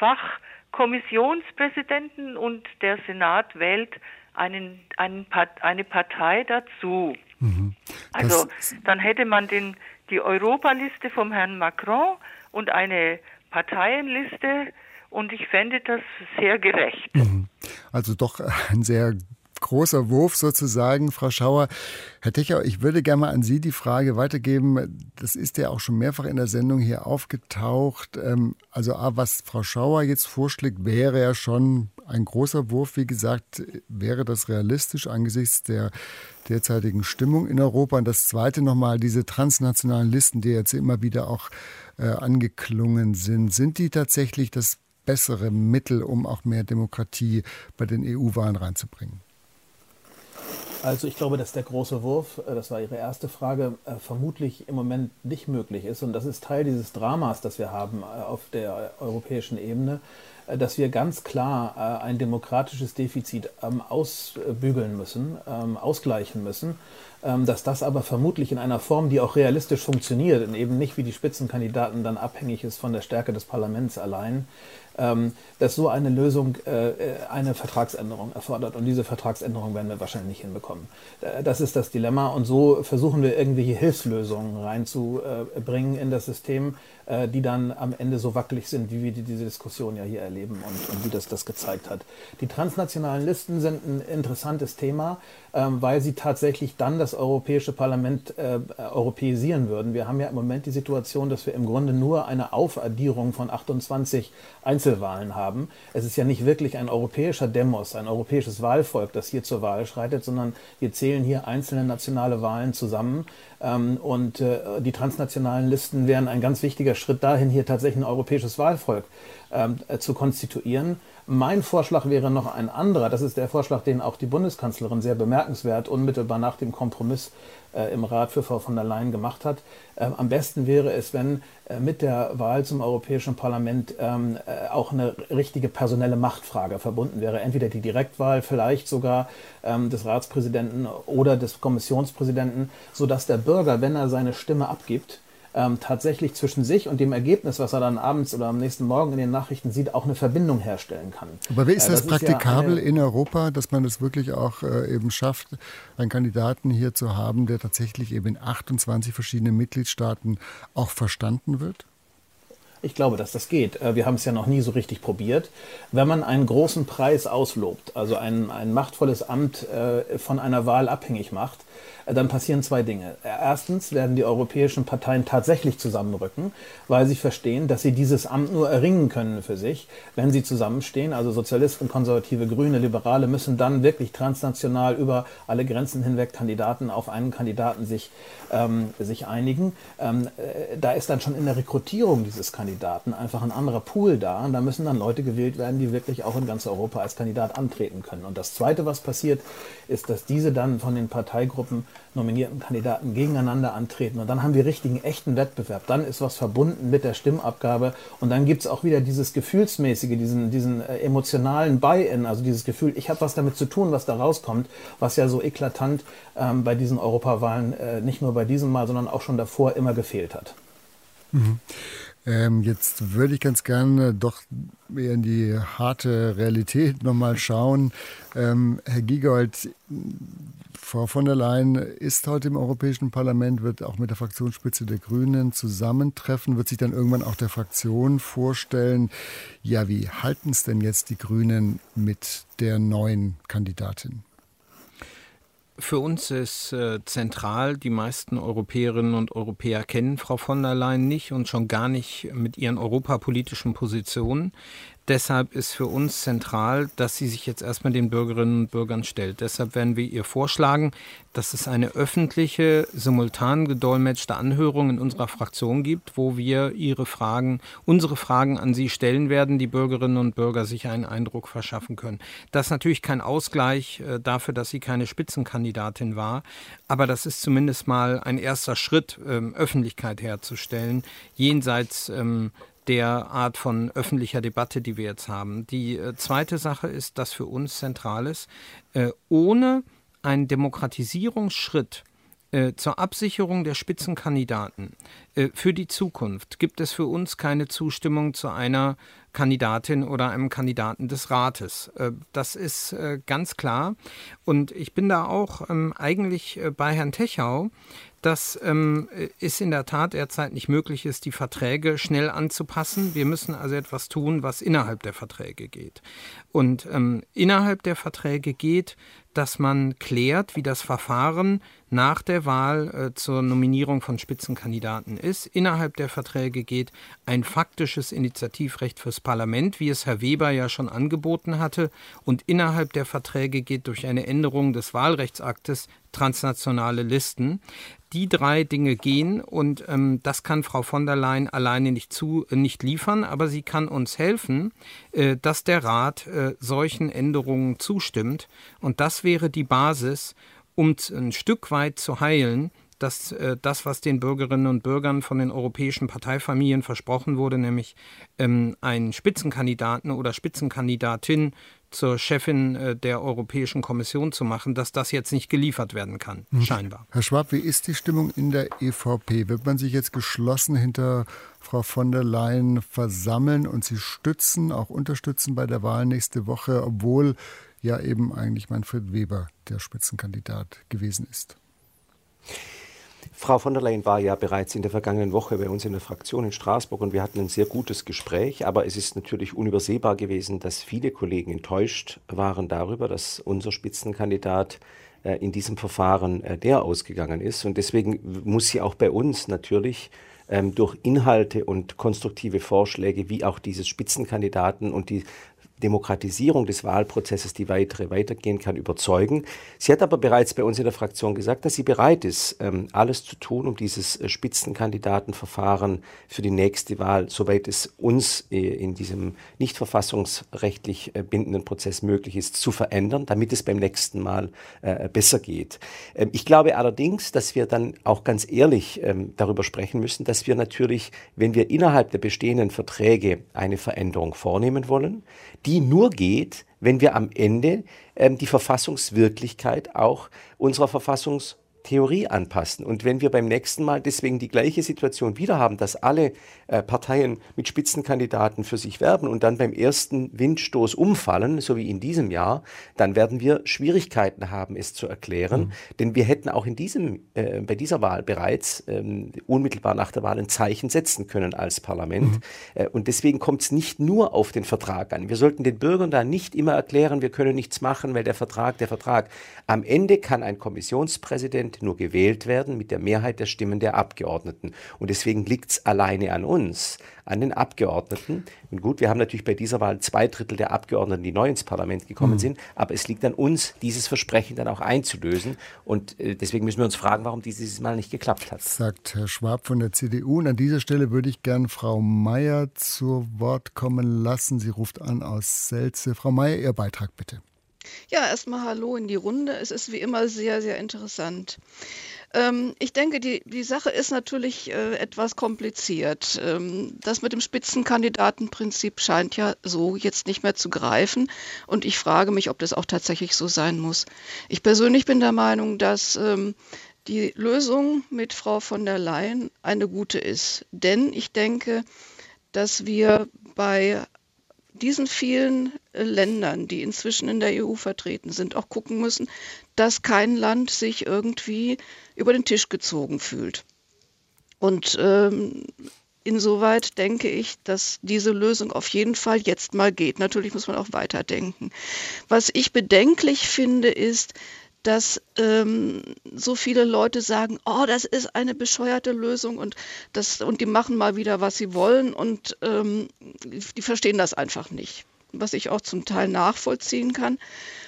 O: Fachkommissionspräsidenten und der Senat wählt einen, einen, eine Partei dazu. Mhm. Also dann hätte man den, die Europaliste vom Herrn Macron und eine Parteienliste und ich fände das sehr gerecht.
B: Mhm. Also doch ein sehr großer Wurf sozusagen, Frau Schauer. Herr Techer, ich würde gerne mal an Sie die Frage weitergeben. Das ist ja auch schon mehrfach in der Sendung hier aufgetaucht. Also was Frau Schauer jetzt vorschlägt, wäre ja schon ein großer Wurf. Wie gesagt, wäre das realistisch angesichts der derzeitigen Stimmung in Europa? Und das Zweite nochmal, diese transnationalen Listen, die jetzt immer wieder auch äh, angeklungen sind, sind die tatsächlich das bessere Mittel, um auch mehr Demokratie bei den E U-Wahlen reinzubringen?
M: Also ich glaube, dass der große Wurf, das war Ihre erste Frage, vermutlich im Moment nicht möglich ist. Und das ist Teil dieses Dramas, das wir haben auf der europäischen Ebene, dass wir ganz klar ein demokratisches Defizit ausbügeln müssen, ausgleichen müssen. Dass das aber vermutlich in einer Form, die auch realistisch funktioniert und eben nicht wie die Spitzenkandidaten dann abhängig ist von der Stärke des Parlaments allein, dass so eine Lösung eine Vertragsänderung erfordert. Und diese Vertragsänderung werden wir wahrscheinlich nicht hinbekommen. Das ist das Dilemma. Und so versuchen wir irgendwelche Hilfslösungen reinzubringen in das System, die dann am Ende so wackelig sind, wie wir diese Diskussion ja hier erleben und, und wie das das gezeigt hat. Die transnationalen Listen sind ein interessantes Thema. ähm, weil sie tatsächlich dann das Europäische Parlament äh, europäisieren würden. Wir haben ja im Moment die Situation, dass wir im Grunde nur eine Aufaddierung von achtundzwanzig Einzelwahlen haben. Es ist ja nicht wirklich ein europäischer Demos, ein europäisches Wahlvolk, das hier zur Wahl schreitet, sondern wir zählen hier einzelne nationale Wahlen zusammen. Ähm, und äh, die transnationalen Listen wären ein ganz wichtiger Schritt dahin, hier tatsächlich ein europäisches Wahlvolk ähm, äh, zu konstituieren. Mein Vorschlag wäre noch ein anderer. Das ist der Vorschlag, den auch die Bundeskanzlerin sehr bemerkenswert unmittelbar nach dem Kompromiss äh, im Rat für Frau von der Leyen gemacht hat. Ähm, am besten wäre es, wenn äh, mit der Wahl zum Europäischen Parlament ähm, äh, auch eine richtige personelle Machtfrage verbunden wäre. Entweder die Direktwahl, vielleicht sogar ähm, des Ratspräsidenten oder des Kommissionspräsidenten, sodass der Bürger, wenn er seine Stimme abgibt, Ähm, tatsächlich zwischen sich und dem Ergebnis, was er dann abends oder am nächsten Morgen in den Nachrichten sieht, auch eine Verbindung herstellen kann.
B: Aber wie ist
M: äh,
B: das,
M: das
B: praktikabel
M: ist ja
B: in Europa, dass man es wirklich auch äh, eben schafft, einen Kandidaten hier zu haben, der tatsächlich eben in achtundzwanzig verschiedenen Mitgliedstaaten auch verstanden wird?
M: Ich glaube, dass das geht. Wir haben es ja noch nie so richtig probiert. Wenn man einen großen Preis auslobt, also ein, ein machtvolles Amt äh, von einer Wahl abhängig macht, äh, dann passieren zwei Dinge. Erstens werden die europäischen Parteien tatsächlich zusammenrücken, weil sie verstehen, dass sie dieses Amt nur erringen können für sich, wenn sie zusammenstehen. Also Sozialisten, Konservative, Grüne, Liberale müssen dann wirklich transnational über alle Grenzen hinweg Kandidaten auf einen Kandidaten sich, ähm, sich einigen. Ähm, äh, da ist dann schon in der Rekrutierung dieses Kandidaten Kandidaten einfach ein anderer Pool da und da müssen dann Leute gewählt werden, die wirklich auch in ganz Europa als Kandidat antreten können. Und das Zweite, was passiert, ist, dass diese dann von den Parteigruppen nominierten Kandidaten gegeneinander antreten und dann haben wir richtigen, echten Wettbewerb. Dann ist was verbunden mit der Stimmabgabe und dann gibt es auch wieder dieses Gefühlsmäßige, diesen, diesen äh, emotionalen Buy-in, also dieses Gefühl, ich habe was damit zu tun, was da rauskommt, was ja so eklatant ähm, bei diesen Europawahlen, äh, nicht nur bei diesem Mal, sondern auch schon davor immer gefehlt hat.
B: Mhm. Ähm, jetzt würde ich ganz gerne doch eher in die harte Realität nochmal schauen. Ähm, Herr Giegold, Frau von der Leyen ist heute im Europäischen Parlament, wird auch mit der Fraktionsspitze der Grünen zusammentreffen, wird sich dann irgendwann auch der Fraktion vorstellen. Ja, wie halten es denn jetzt die Grünen mit der neuen Kandidatin?
C: Für uns ist äh, zentral, die meisten Europäerinnen und Europäer kennen Frau von der Leyen nicht und schon gar nicht mit ihren europapolitischen Positionen. Deshalb ist für uns zentral, dass sie sich jetzt erstmal den Bürgerinnen und Bürgern stellt. Deshalb werden wir ihr vorschlagen, dass es eine öffentliche, simultan gedolmetschte Anhörung in unserer Fraktion gibt, wo wir ihre Fragen, unsere Fragen an sie stellen werden, die Bürgerinnen und Bürger sich einen Eindruck verschaffen können. Das ist natürlich kein Ausgleich äh, dafür, dass sie keine Spitzenkandidatin war, aber das ist zumindest mal ein erster Schritt, ähm, Öffentlichkeit herzustellen, jenseits ähm, der Art von öffentlicher Debatte, die wir jetzt haben. Die äh, zweite Sache ist, dass für uns zentral ist, äh, ohne einen Demokratisierungsschritt äh, zur Absicherung der Spitzenkandidaten äh, für die Zukunft gibt es für uns keine Zustimmung zu einer Kandidatin oder einem Kandidaten des Rates. Äh, das ist äh, ganz klar. Und ich bin da auch ähm, eigentlich äh, bei Herrn Techau. Das ähm, ist in der Tat derzeit nicht möglich ist, die Verträge schnell anzupassen. Wir müssen also etwas tun, was innerhalb der Verträge geht. Und ähm, innerhalb der Verträge geht, dass man klärt, wie das Verfahren nach der Wahl äh, zur Nominierung von Spitzenkandidaten ist. Innerhalb der Verträge geht ein faktisches Initiativrecht fürs Parlament, wie es Herr Weber ja schon angeboten hatte. Und innerhalb der Verträge geht durch eine Änderung des Wahlrechtsaktes transnationale Listen. Die drei Dinge gehen und ähm, das kann Frau von der Leyen alleine nicht, zu, äh, nicht liefern, aber sie kann uns helfen, äh, dass der Rat äh, solchen Änderungen zustimmt. Und das wäre die Basis, um ein Stück weit zu heilen, dass äh, das, was den Bürgerinnen und Bürgern von den europäischen Parteifamilien versprochen wurde, nämlich ähm, einen Spitzenkandidaten oder Spitzenkandidatin zur Chefin äh, der Europäischen Kommission zu machen, dass das jetzt nicht geliefert werden kann, hm. scheinbar.
B: Herr Schwab, wie ist die Stimmung in der E V P? Wird man sich jetzt geschlossen hinter Frau von der Leyen versammeln und sie stützen, auch unterstützen bei der Wahl nächste Woche, obwohl ja eben eigentlich Manfred Weber der Spitzenkandidat gewesen ist?
L: Frau von der Leyen war ja bereits in der vergangenen Woche bei uns in der Fraktion in Straßburg und wir hatten ein sehr gutes Gespräch, aber es ist natürlich unübersehbar gewesen, dass viele Kollegen enttäuscht waren darüber, dass unser Spitzenkandidat äh, in diesem Verfahren äh, der ausgegangen ist. Und deswegen muss sie auch bei uns natürlich ähm, durch Inhalte und konstruktive Vorschläge, wie auch dieses Spitzenkandidaten und die Demokratisierung des Wahlprozesses, die weitere weitergehen kann, überzeugen. Sie hat aber bereits bei uns in der Fraktion gesagt, dass sie bereit ist, alles zu tun, um dieses Spitzenkandidatenverfahren für die nächste Wahl, soweit es uns in diesem nicht verfassungsrechtlich bindenden Prozess möglich ist, zu verändern, damit es beim nächsten Mal besser geht. Ich glaube allerdings, dass wir dann auch ganz ehrlich darüber sprechen müssen, dass wir natürlich, wenn wir innerhalb der bestehenden Verträge eine Veränderung vornehmen wollen, die nur geht, wenn wir am Ende ähm, die Verfassungswirklichkeit auch unserer Verfassungstheorie anpassen. Und wenn wir beim nächsten Mal deswegen die gleiche Situation wieder haben, dass alle äh, Parteien mit Spitzenkandidaten für sich werben und dann beim ersten Windstoß umfallen, so wie in diesem Jahr, dann werden wir Schwierigkeiten haben, es zu erklären. Mhm. Denn wir hätten auch in diesem, äh, bei dieser Wahl bereits ähm, unmittelbar nach der Wahl ein Zeichen setzen können als Parlament. Mhm. Äh, und deswegen kommt es nicht nur auf den Vertrag an. Wir sollten den Bürgern da nicht immer erklären, wir können nichts machen, weil der Vertrag, der Vertrag. Am Ende kann ein Kommissionspräsident nur gewählt werden mit der Mehrheit der Stimmen der Abgeordneten. Und deswegen liegt es alleine an uns, an den Abgeordneten. Und gut, wir haben natürlich bei dieser Wahl zwei Drittel der Abgeordneten, die neu ins Parlament gekommen mhm. sind, aber es liegt an uns, dieses Versprechen dann auch einzulösen. Und äh, deswegen müssen wir uns fragen, warum dieses Mal nicht geklappt hat.
B: Sagt Herr Schwab von der C D U. Und an dieser Stelle würde ich gern Frau Mayer zu Wort kommen lassen. Sie ruft an aus Selze. Frau Mayer, Ihr Beitrag bitte.
P: Ja, erstmal Hallo in die Runde. Es ist wie immer sehr, sehr interessant. Ähm, ich denke, die, die Sache ist natürlich äh, etwas kompliziert. Ähm, das mit dem Spitzenkandidatenprinzip scheint ja so jetzt nicht mehr zu greifen. Und ich frage mich, ob das auch tatsächlich so sein muss. Ich persönlich bin der Meinung, dass ähm, die Lösung mit Frau von der Leyen eine gute ist. Denn ich denke, dass wir bei diesen vielen Ländern, die inzwischen in der E U vertreten sind, auch gucken müssen, dass kein Land sich irgendwie über den Tisch gezogen fühlt. Und ähm, insoweit denke ich, dass diese Lösung auf jeden Fall jetzt mal geht. Natürlich muss man auch weiterdenken. Was ich bedenklich finde, ist, dass ähm, so viele Leute sagen, oh, das ist eine bescheuerte Lösung und, das, und die machen mal wieder, was sie wollen und ähm, die verstehen das einfach nicht, was ich auch zum Teil nachvollziehen kann.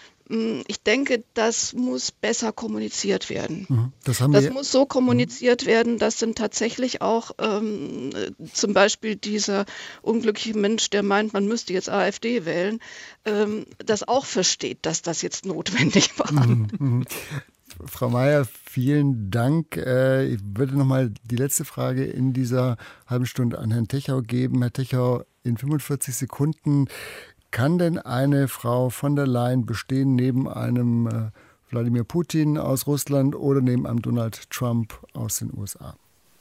P: Ich denke, das muss besser kommuniziert werden. Das, haben das wir muss so kommuniziert werden, dass dann tatsächlich auch ähm, zum Beispiel dieser unglückliche Mensch, der meint, man müsste jetzt AfD wählen, ähm, das auch versteht, dass das jetzt notwendig war.
B: Mhm, mhm. Frau Mayer, vielen Dank. Ich würde noch mal die letzte Frage in dieser halben Stunde an Herrn Techau geben. Herr Techau, in fünfundvierzig Sekunden: Kann denn eine Frau von der Leyen bestehen neben einem äh, Wladimir Putin aus Russland oder neben einem Donald Trump aus den U S A?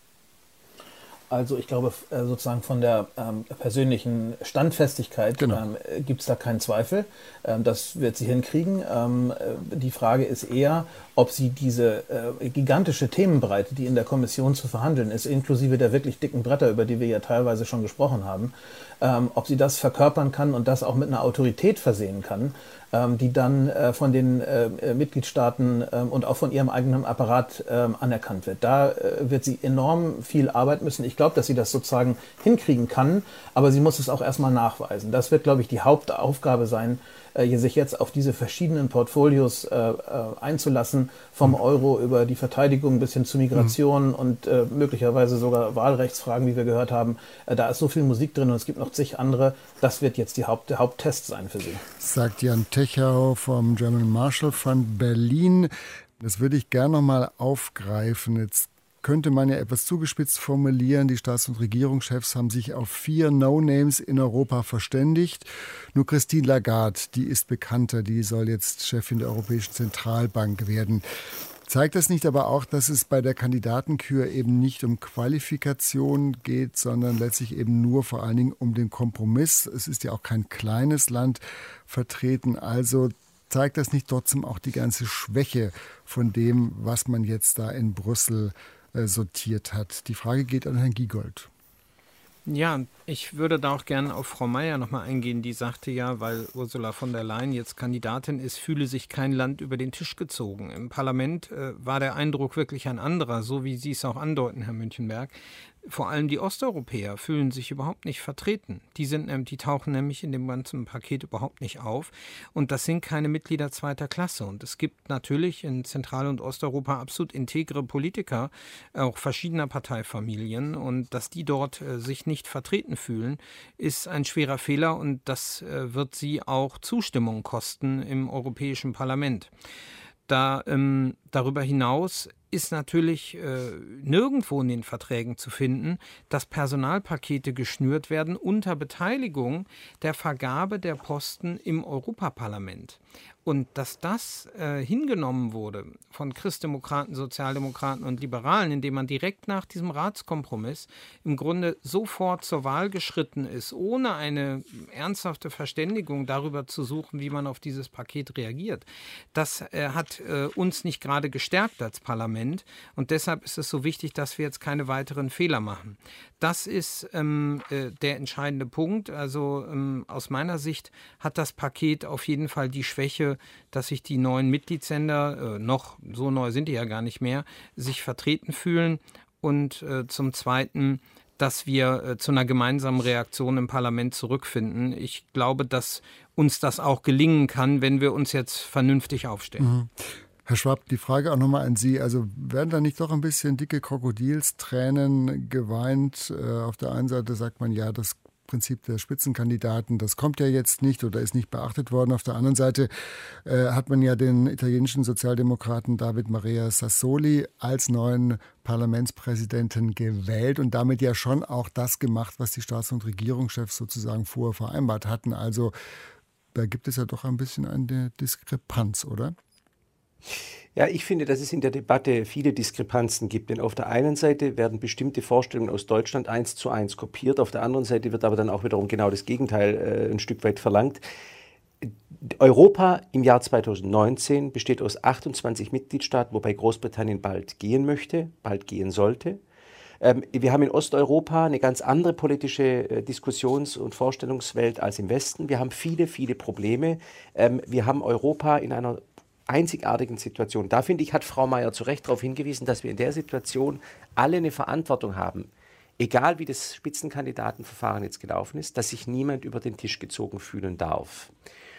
M: Also ich glaube, sozusagen von der ähm, persönlichen Standfestigkeit genau. ähm, gibt es da keinen Zweifel. Ähm, das wird sie hinkriegen. Ähm, die Frage ist eher, ob sie diese äh, gigantische Themenbreite, die in der Kommission zu verhandeln ist, inklusive der wirklich dicken Bretter, über die wir ja teilweise schon gesprochen haben, ähm, ob sie das verkörpern kann und das auch mit einer Autorität versehen kann, ähm, die dann äh, von den äh, Mitgliedstaaten äh, und auch von ihrem eigenen Apparat äh, anerkannt wird. Da äh, wird sie enorm viel arbeiten müssen. Ich glaube, dass sie das sozusagen hinkriegen kann, aber sie muss es auch erstmal nachweisen. Das wird, glaube ich, die Hauptaufgabe sein, äh, sich jetzt auf diese verschiedenen Portfolios äh, äh, einzulassen, vom Euro über die Verteidigung bis hin zu Migration mhm. und äh, möglicherweise sogar Wahlrechtsfragen, wie wir gehört haben. Äh, da ist so viel Musik drin und es gibt noch zig andere. Das wird jetzt die Haupt, der Haupttest sein für sie.
B: Sagt Jan Techau vom German Marshall Fund Berlin. Das würde ich gerne noch mal aufgreifen. Jetzt könnte man ja etwas zugespitzt formulieren. Die Staats- und Regierungschefs haben sich auf vier No-Names in Europa verständigt. Nur Christine Lagarde, die ist bekannter, die soll jetzt Chefin der Europäischen Zentralbank werden. Zeigt das nicht aber auch, dass es bei der Kandidatenkür eben nicht um Qualifikation geht, sondern letztlich eben nur vor allen Dingen um den Kompromiss? Es ist ja auch kein kleines Land vertreten. Also zeigt das nicht trotzdem auch die ganze Schwäche von dem, was man jetzt da in Brüssel äh, sortiert hat? Die Frage geht an Herrn Giegold.
C: Ja, ich würde da auch gerne auf Frau Mayer nochmal eingehen. Die sagte ja, weil Ursula von der Leyen jetzt Kandidatin ist, fühle sich kein Land über den Tisch gezogen. Im Parlament äh, war der Eindruck wirklich ein anderer, so wie Sie es auch andeuten, Herr Münchenberg. Vor allem die Osteuropäer fühlen sich überhaupt nicht vertreten. Die, sind, die tauchen nämlich in dem ganzen Paket überhaupt nicht auf. Und das sind keine Mitglieder zweiter Klasse. Und es gibt natürlich in Zentral- und Osteuropa absolut integre Politiker, auch verschiedener Parteifamilien. Und dass die dort äh, sich nicht vertreten fühlen, ist ein schwerer Fehler. Und das äh, wird sie auch Zustimmung kosten im Europäischen Parlament. Da, ähm, darüber hinaus ist natürlich äh, nirgendwo in den Verträgen zu finden, dass Personalpakete geschnürt werden unter Beteiligung der Vergabe der Posten im Europaparlament. Und dass das äh, hingenommen wurde von Christdemokraten, Sozialdemokraten und Liberalen, indem man direkt nach diesem Ratskompromiss im Grunde sofort zur Wahl geschritten ist, ohne eine ernsthafte Verständigung darüber zu suchen, wie man auf dieses Paket reagiert, das äh, hat äh, uns nicht gerade gestärkt als Parlament. Und deshalb ist es so wichtig, dass wir jetzt keine weiteren Fehler machen. Das ist ähm, äh, der entscheidende Punkt. Also ähm, aus meiner Sicht hat das Paket auf jeden Fall die Schwäche, dass sich die neuen Mitgliedsländer, äh, noch so neu sind die ja gar nicht mehr, sich vertreten fühlen. Und äh, zum Zweiten, dass wir äh, zu einer gemeinsamen Reaktion im Parlament zurückfinden. Ich glaube, dass uns das auch gelingen kann, wenn wir uns jetzt vernünftig aufstellen.
B: Mhm. Herr Schwab, die Frage auch nochmal an Sie. Also werden da nicht doch ein bisschen dicke Krokodilstränen geweint? Äh, auf der einen Seite sagt man, ja, das Prinzip der Spitzenkandidaten, das kommt ja jetzt nicht oder ist nicht beachtet worden. Auf der anderen Seite äh, hat man ja den italienischen Sozialdemokraten David Maria Sassoli als neuen Parlamentspräsidenten gewählt und damit ja schon auch das gemacht, was die Staats- und Regierungschefs sozusagen vorher vereinbart hatten. Also da gibt es ja doch ein bisschen eine Diskrepanz, oder?
L: Ja, ich finde, dass es in der Debatte viele Diskrepanzen gibt. Denn auf der einen Seite werden bestimmte Vorstellungen aus Deutschland eins zu eins kopiert. Auf der anderen Seite wird aber dann auch wiederum genau das Gegenteil äh, ein Stück weit verlangt. Europa im Jahr zweitausendneunzehn besteht aus achtundzwanzig Mitgliedstaaten, wobei Großbritannien bald gehen möchte, bald gehen sollte. Ähm, wir haben in Osteuropa eine ganz andere politische äh, Diskussions- und Vorstellungswelt als im Westen. Wir haben viele, viele Probleme. Ähm, wir haben Europa in einer einzigartigen Situation. Da, finde ich, hat Frau Mayer zu Recht darauf hingewiesen, dass wir in der Situation alle eine Verantwortung haben, egal wie das Spitzenkandidatenverfahren jetzt gelaufen ist, dass sich niemand über den Tisch gezogen fühlen darf.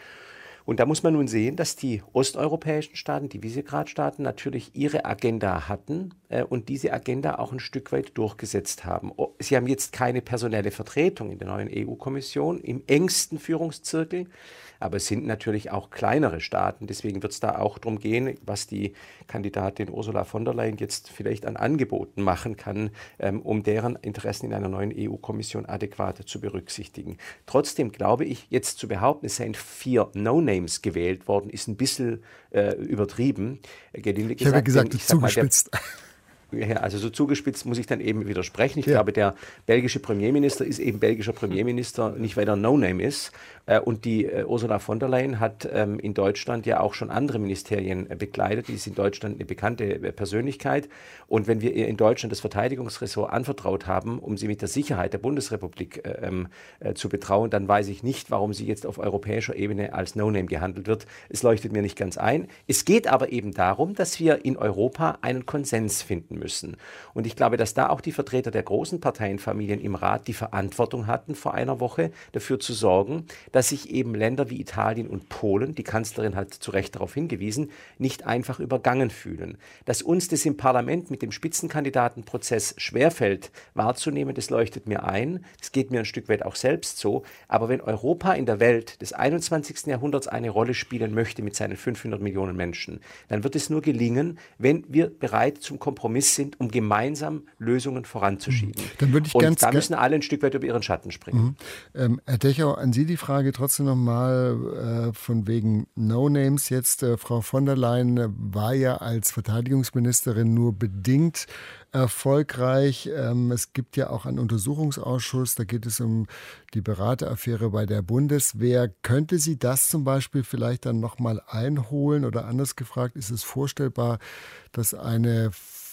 L: Und da muss man nun sehen, dass die osteuropäischen Staaten, die Visegrad-Staaten, natürlich ihre Agenda hatten äh, und diese Agenda auch ein Stück weit durchgesetzt haben. Sie haben jetzt keine personelle Vertretung in der neuen E U-Kommission im engsten Führungszirkel, aber es sind natürlich auch kleinere Staaten. Deswegen wird es da auch darum gehen, was die Kandidatin Ursula von der Leyen jetzt vielleicht an Angeboten machen kann, ähm, um deren Interessen in einer neuen E U-Kommission adäquat zu berücksichtigen. Trotzdem glaube ich, jetzt zu behaupten, es seien vier No-Names gewählt worden, ist ein bisschen äh, übertrieben. Gelinde
B: ich habe gesagt, ich zugespitzt.
L: Mal, der, Also so zugespitzt muss ich dann eben widersprechen. Ich
B: ja.
L: glaube, der belgische Premierminister ist eben belgischer Premierminister, nicht weil er No-Name ist. Und die Ursula von der Leyen hat in Deutschland ja auch schon andere Ministerien bekleidet. Die ist in Deutschland eine bekannte Persönlichkeit. Und wenn wir ihr in Deutschland das Verteidigungsressort anvertraut haben, um sie mit der Sicherheit der Bundesrepublik ähm, äh, zu betrauen, dann weiß ich nicht, warum sie jetzt auf europäischer Ebene als No-Name gehandelt wird. Es leuchtet mir nicht ganz ein. Es geht aber eben darum, dass wir in Europa einen Konsens finden müssen. Und ich glaube, dass da auch die Vertreter der großen Parteienfamilien im Rat die Verantwortung hatten, vor einer Woche dafür zu sorgen, dass sich eben Länder wie Italien und Polen, die Kanzlerin hat zu Recht darauf hingewiesen, nicht einfach übergangen fühlen. Dass uns das im Parlament mit dem Spitzenkandidatenprozess schwerfällt wahrzunehmen, das leuchtet mir ein. Das geht mir ein Stück weit auch selbst so. Aber wenn Europa in der Welt des einundzwanzigsten Jahrhunderts eine Rolle spielen möchte mit seinen fünfhundert Millionen Menschen, dann wird es nur gelingen, wenn wir bereit zum Kompromiss sind, um gemeinsam Lösungen voranzuschieben.
B: Dann würde ich
L: und
B: ganz
L: da müssen alle ein Stück weit über ihren Schatten springen.
B: Mhm. Ähm, Herr Dechau, an Sie die Frage trotzdem nochmal äh, von wegen No-Names jetzt. Äh, Frau von der Leyen äh, war ja als Verteidigungsministerin nur bedingt erfolgreich. Ähm, es gibt ja auch einen Untersuchungsausschuss, da geht es um die Berateraffäre bei der Bundeswehr. Könnte sie das zum Beispiel vielleicht dann nochmal einholen oder anders gefragt, ist es vorstellbar, dass eine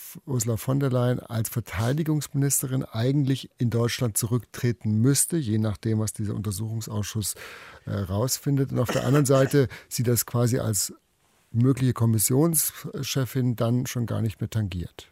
B: Ursula von der Leyen als Verteidigungsministerin eigentlich in Deutschland zurücktreten müsste, je nachdem, was dieser Untersuchungsausschuss herausfindet. Äh, Und auf der anderen Seite sie das quasi als mögliche Kommissionschefin dann schon gar nicht mehr tangiert.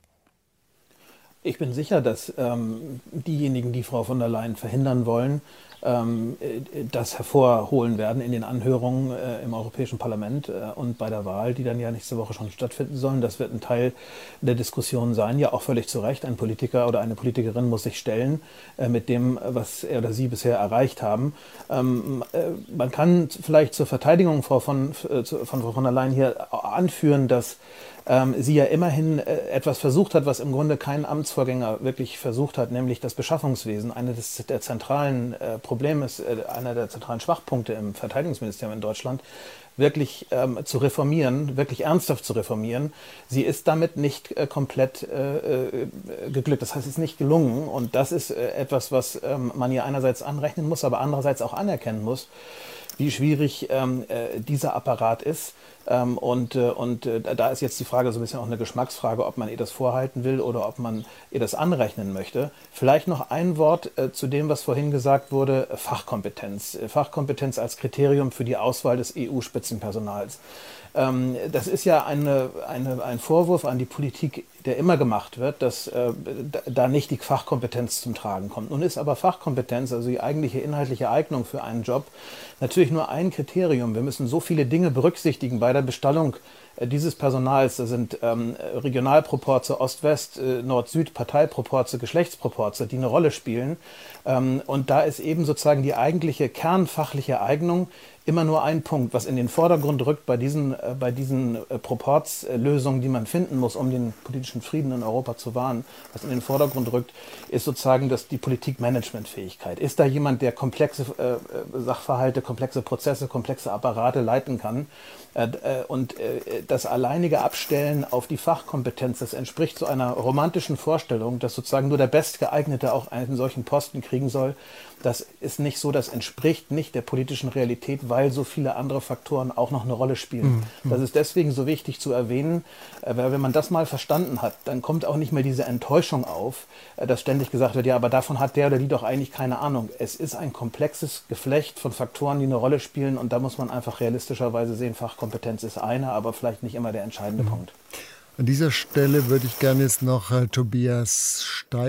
M: Ich bin sicher, dass ähm, diejenigen, die Frau von der Leyen verhindern wollen, ähm, das hervorholen werden in den Anhörungen äh, im Europäischen Parlament äh, und bei der Wahl, die dann ja nächste Woche schon stattfinden sollen. Das wird ein Teil der Diskussion sein, ja auch völlig zu Recht. Ein Politiker oder eine Politikerin muss sich stellen äh, mit dem, was er oder sie bisher erreicht haben. Ähm, äh, man kann vielleicht zur Verteidigung Frau von, äh, von Frau von der Leyen hier anführen, dass ähm, sie ja immerhin äh, etwas versucht hat, was im Grunde kein Amtsvorgänger wirklich versucht hat, nämlich das Beschaffungswesen, eines der zentralen äh, Probleme ist, äh, einer der zentralen Schwachpunkte im Verteidigungsministerium in Deutschland, wirklich ähm, zu reformieren, wirklich ernsthaft zu reformieren. Sie ist damit nicht äh, komplett äh, äh, geglückt. Das heißt, es ist nicht gelungen. Und das ist äh, etwas, was ähm, man ihr einerseits anrechnen muss, aber andererseits auch anerkennen muss, wie schwierig ähm, äh, dieser Apparat ist. Ähm, und äh, und äh, da ist jetzt die Frage so ein bisschen auch eine Geschmacksfrage, ob man ihr das vorhalten will oder ob man ihr das anrechnen möchte. Vielleicht noch ein Wort äh, zu dem, was vorhin gesagt wurde, Fachkompetenz. Äh, Fachkompetenz als Kriterium für die Auswahl des E U-Spitzenpersonals. Ähm, das ist ja eine, eine, ein Vorwurf an die Politik, der immer gemacht wird, dass äh, da nicht die Fachkompetenz zum Tragen kommt. Nun ist aber Fachkompetenz, also die eigentliche inhaltliche Eignung für einen Job, natürlich nur ein Kriterium. Wir müssen so viele Dinge berücksichtigen bei der Bestallung äh, dieses Personals. Da sind ähm, Regionalproporze, Ost-West, äh, Nord-Süd, Parteiproporze, Geschlechtsproporze, die eine Rolle spielen. Ähm, und da ist eben sozusagen die eigentliche kernfachliche Eignung immer nur ein Punkt, was in den Vordergrund rückt bei diesen, äh, bei diesen äh, Proportslösungen, die man finden muss, um den politischen Frieden in Europa zu wahren. Was in den Vordergrund rückt, ist sozusagen das, die Politik-Management-Fähigkeit. Ist da jemand, der komplexe äh, Sachverhalte, komplexe Prozesse, komplexe Apparate leiten kann? Äh, äh, und äh, das alleinige Abstellen auf die Fachkompetenz, das entspricht so einer romantischen Vorstellung, dass sozusagen nur der Bestgeeignete auch einen solchen Posten kriegen soll. Das ist nicht so, das entspricht nicht der politischen Realität, weil so viele andere Faktoren auch noch eine Rolle spielen. Mhm. Das ist deswegen so wichtig zu erwähnen, weil wenn man das mal verstanden hat, dann kommt auch nicht mehr diese Enttäuschung auf, dass ständig gesagt wird, ja, aber davon hat der oder die doch eigentlich keine Ahnung. Es ist ein komplexes Geflecht von Faktoren, die eine Rolle spielen und da muss man einfach realistischerweise sehen, Fachkompetenz ist eine, aber vielleicht nicht immer der entscheidende mhm. Punkt.
B: An dieser Stelle würde ich gerne jetzt noch äh, Tobias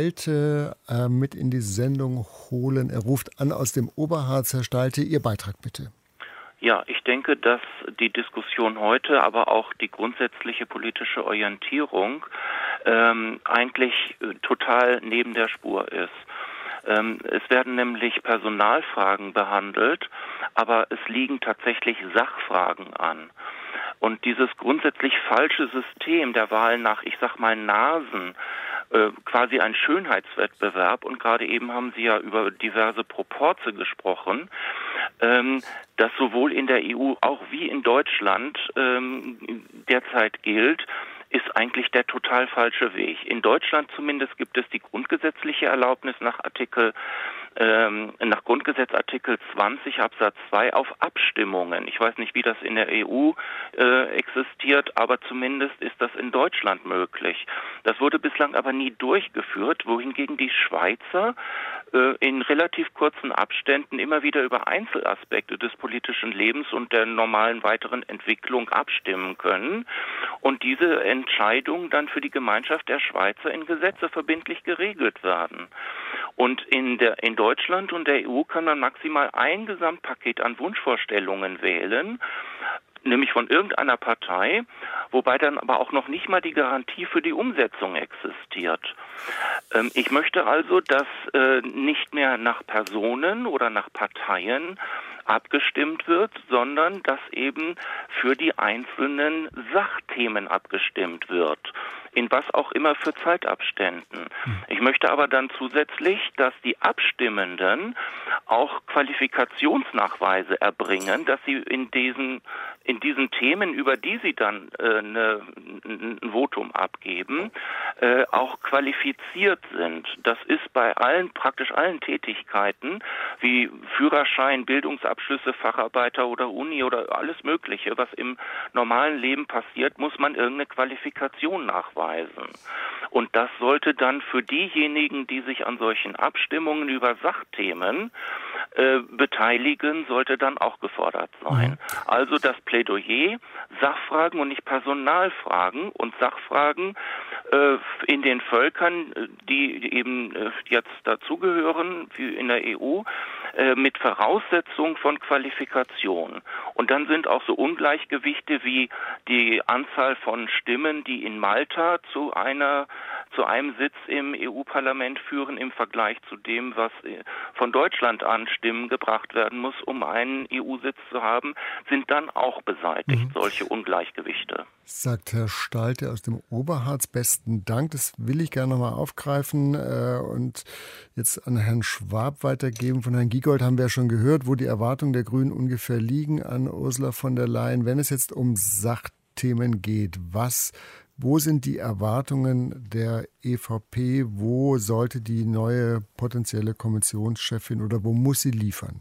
B: Stalte äh, mit in die Sendung holen. Er ruft an aus dem Oberharz. Herr Stalte, Ihr Beitrag bitte.
Q: Ja, ich denke, dass die Diskussion heute, aber auch die grundsätzliche politische Orientierung ähm, eigentlich äh, total neben der Spur ist. Ähm, es werden nämlich Personalfragen behandelt, aber es liegen tatsächlich Sachfragen an. Und dieses grundsätzlich falsche System der Wahl nach, ich sag mal, Nasen, äh, quasi ein Schönheitswettbewerb, und gerade eben haben Sie ja über diverse Proporze gesprochen, ähm, das sowohl in der E U auch wie in Deutschland ähm, derzeit gilt, ist eigentlich der total falsche Weg. In Deutschland zumindest gibt es die grundgesetzliche Erlaubnis nach Artikel ähm, nach Grundgesetz Artikel zwanzig Absatz zwei auf Abstimmungen. Ich weiß nicht, wie das in der E U äh, existiert, aber zumindest ist das in Deutschland möglich. Das wurde bislang aber nie durchgeführt, wohingegen die Schweizer äh, in relativ kurzen Abständen immer wieder über Einzelaspekte des politischen Lebens und der normalen weiteren Entwicklung abstimmen können und diese Entscheidungen dann für die Gemeinschaft der Schweizer in Gesetze verbindlich geregelt werden. Und in der in Deutschland und der E U kann man maximal ein Gesamtpaket an Wunschvorstellungen wählen, nämlich von irgendeiner Partei, wobei dann aber auch noch nicht mal die Garantie für die Umsetzung existiert. Ähm, ich möchte also, dass äh, nicht mehr nach Personen oder nach Parteien abgestimmt wird, sondern dass eben für die einzelnen Sachthemen abgestimmt wird, in was auch immer für Zeitabständen. Ich möchte aber dann zusätzlich, dass die Abstimmenden auch Qualifikationsnachweise erbringen, dass sie in diesen in diesen Themen, über die sie dann äh, ne, ein Votum abgeben, äh, auch qualifiziert sind. Das ist bei allen, praktisch allen Tätigkeiten, wie Führerschein, Bildungsabschlüsse, Facharbeiter oder Uni oder alles Mögliche, was im normalen Leben passiert, muss man irgendeine Qualifikation nachweisen. Und das sollte dann für diejenigen, die sich an solchen Abstimmungen über Sachthemen äh, beteiligen, sollte dann auch gefordert sein. Mhm. Also das Plädoyer, Sachfragen und nicht Personalfragen und Sachfragen äh, in den Völkern, die eben äh, jetzt dazugehören, wie in der E U, äh, mit Voraussetzung von Qualifikation. Und dann sind auch so Ungleichgewichte wie die Anzahl von Stimmen, die in Malta zu einer zu einem Sitz im E U-Parlament führen im Vergleich zu dem, was von Deutschland an Stimmen gebracht werden muss, um einen E U-Sitz zu haben, sind dann auch beseitigt, mhm. solche Ungleichgewichte.
B: Sagt Herr Stalte aus dem Oberharz. Besten Dank. Das will ich gerne nochmal aufgreifen äh, und jetzt an Herrn Schwab weitergeben. Von Herrn Giegold haben wir ja schon gehört, wo die Erwartungen der Grünen ungefähr liegen an Ursula von der Leyen. Wenn es jetzt um Sachthemen geht, was Wo sind die Erwartungen der E V P? Wo sollte die neue potenzielle Kommissionschefin oder wo muss sie liefern?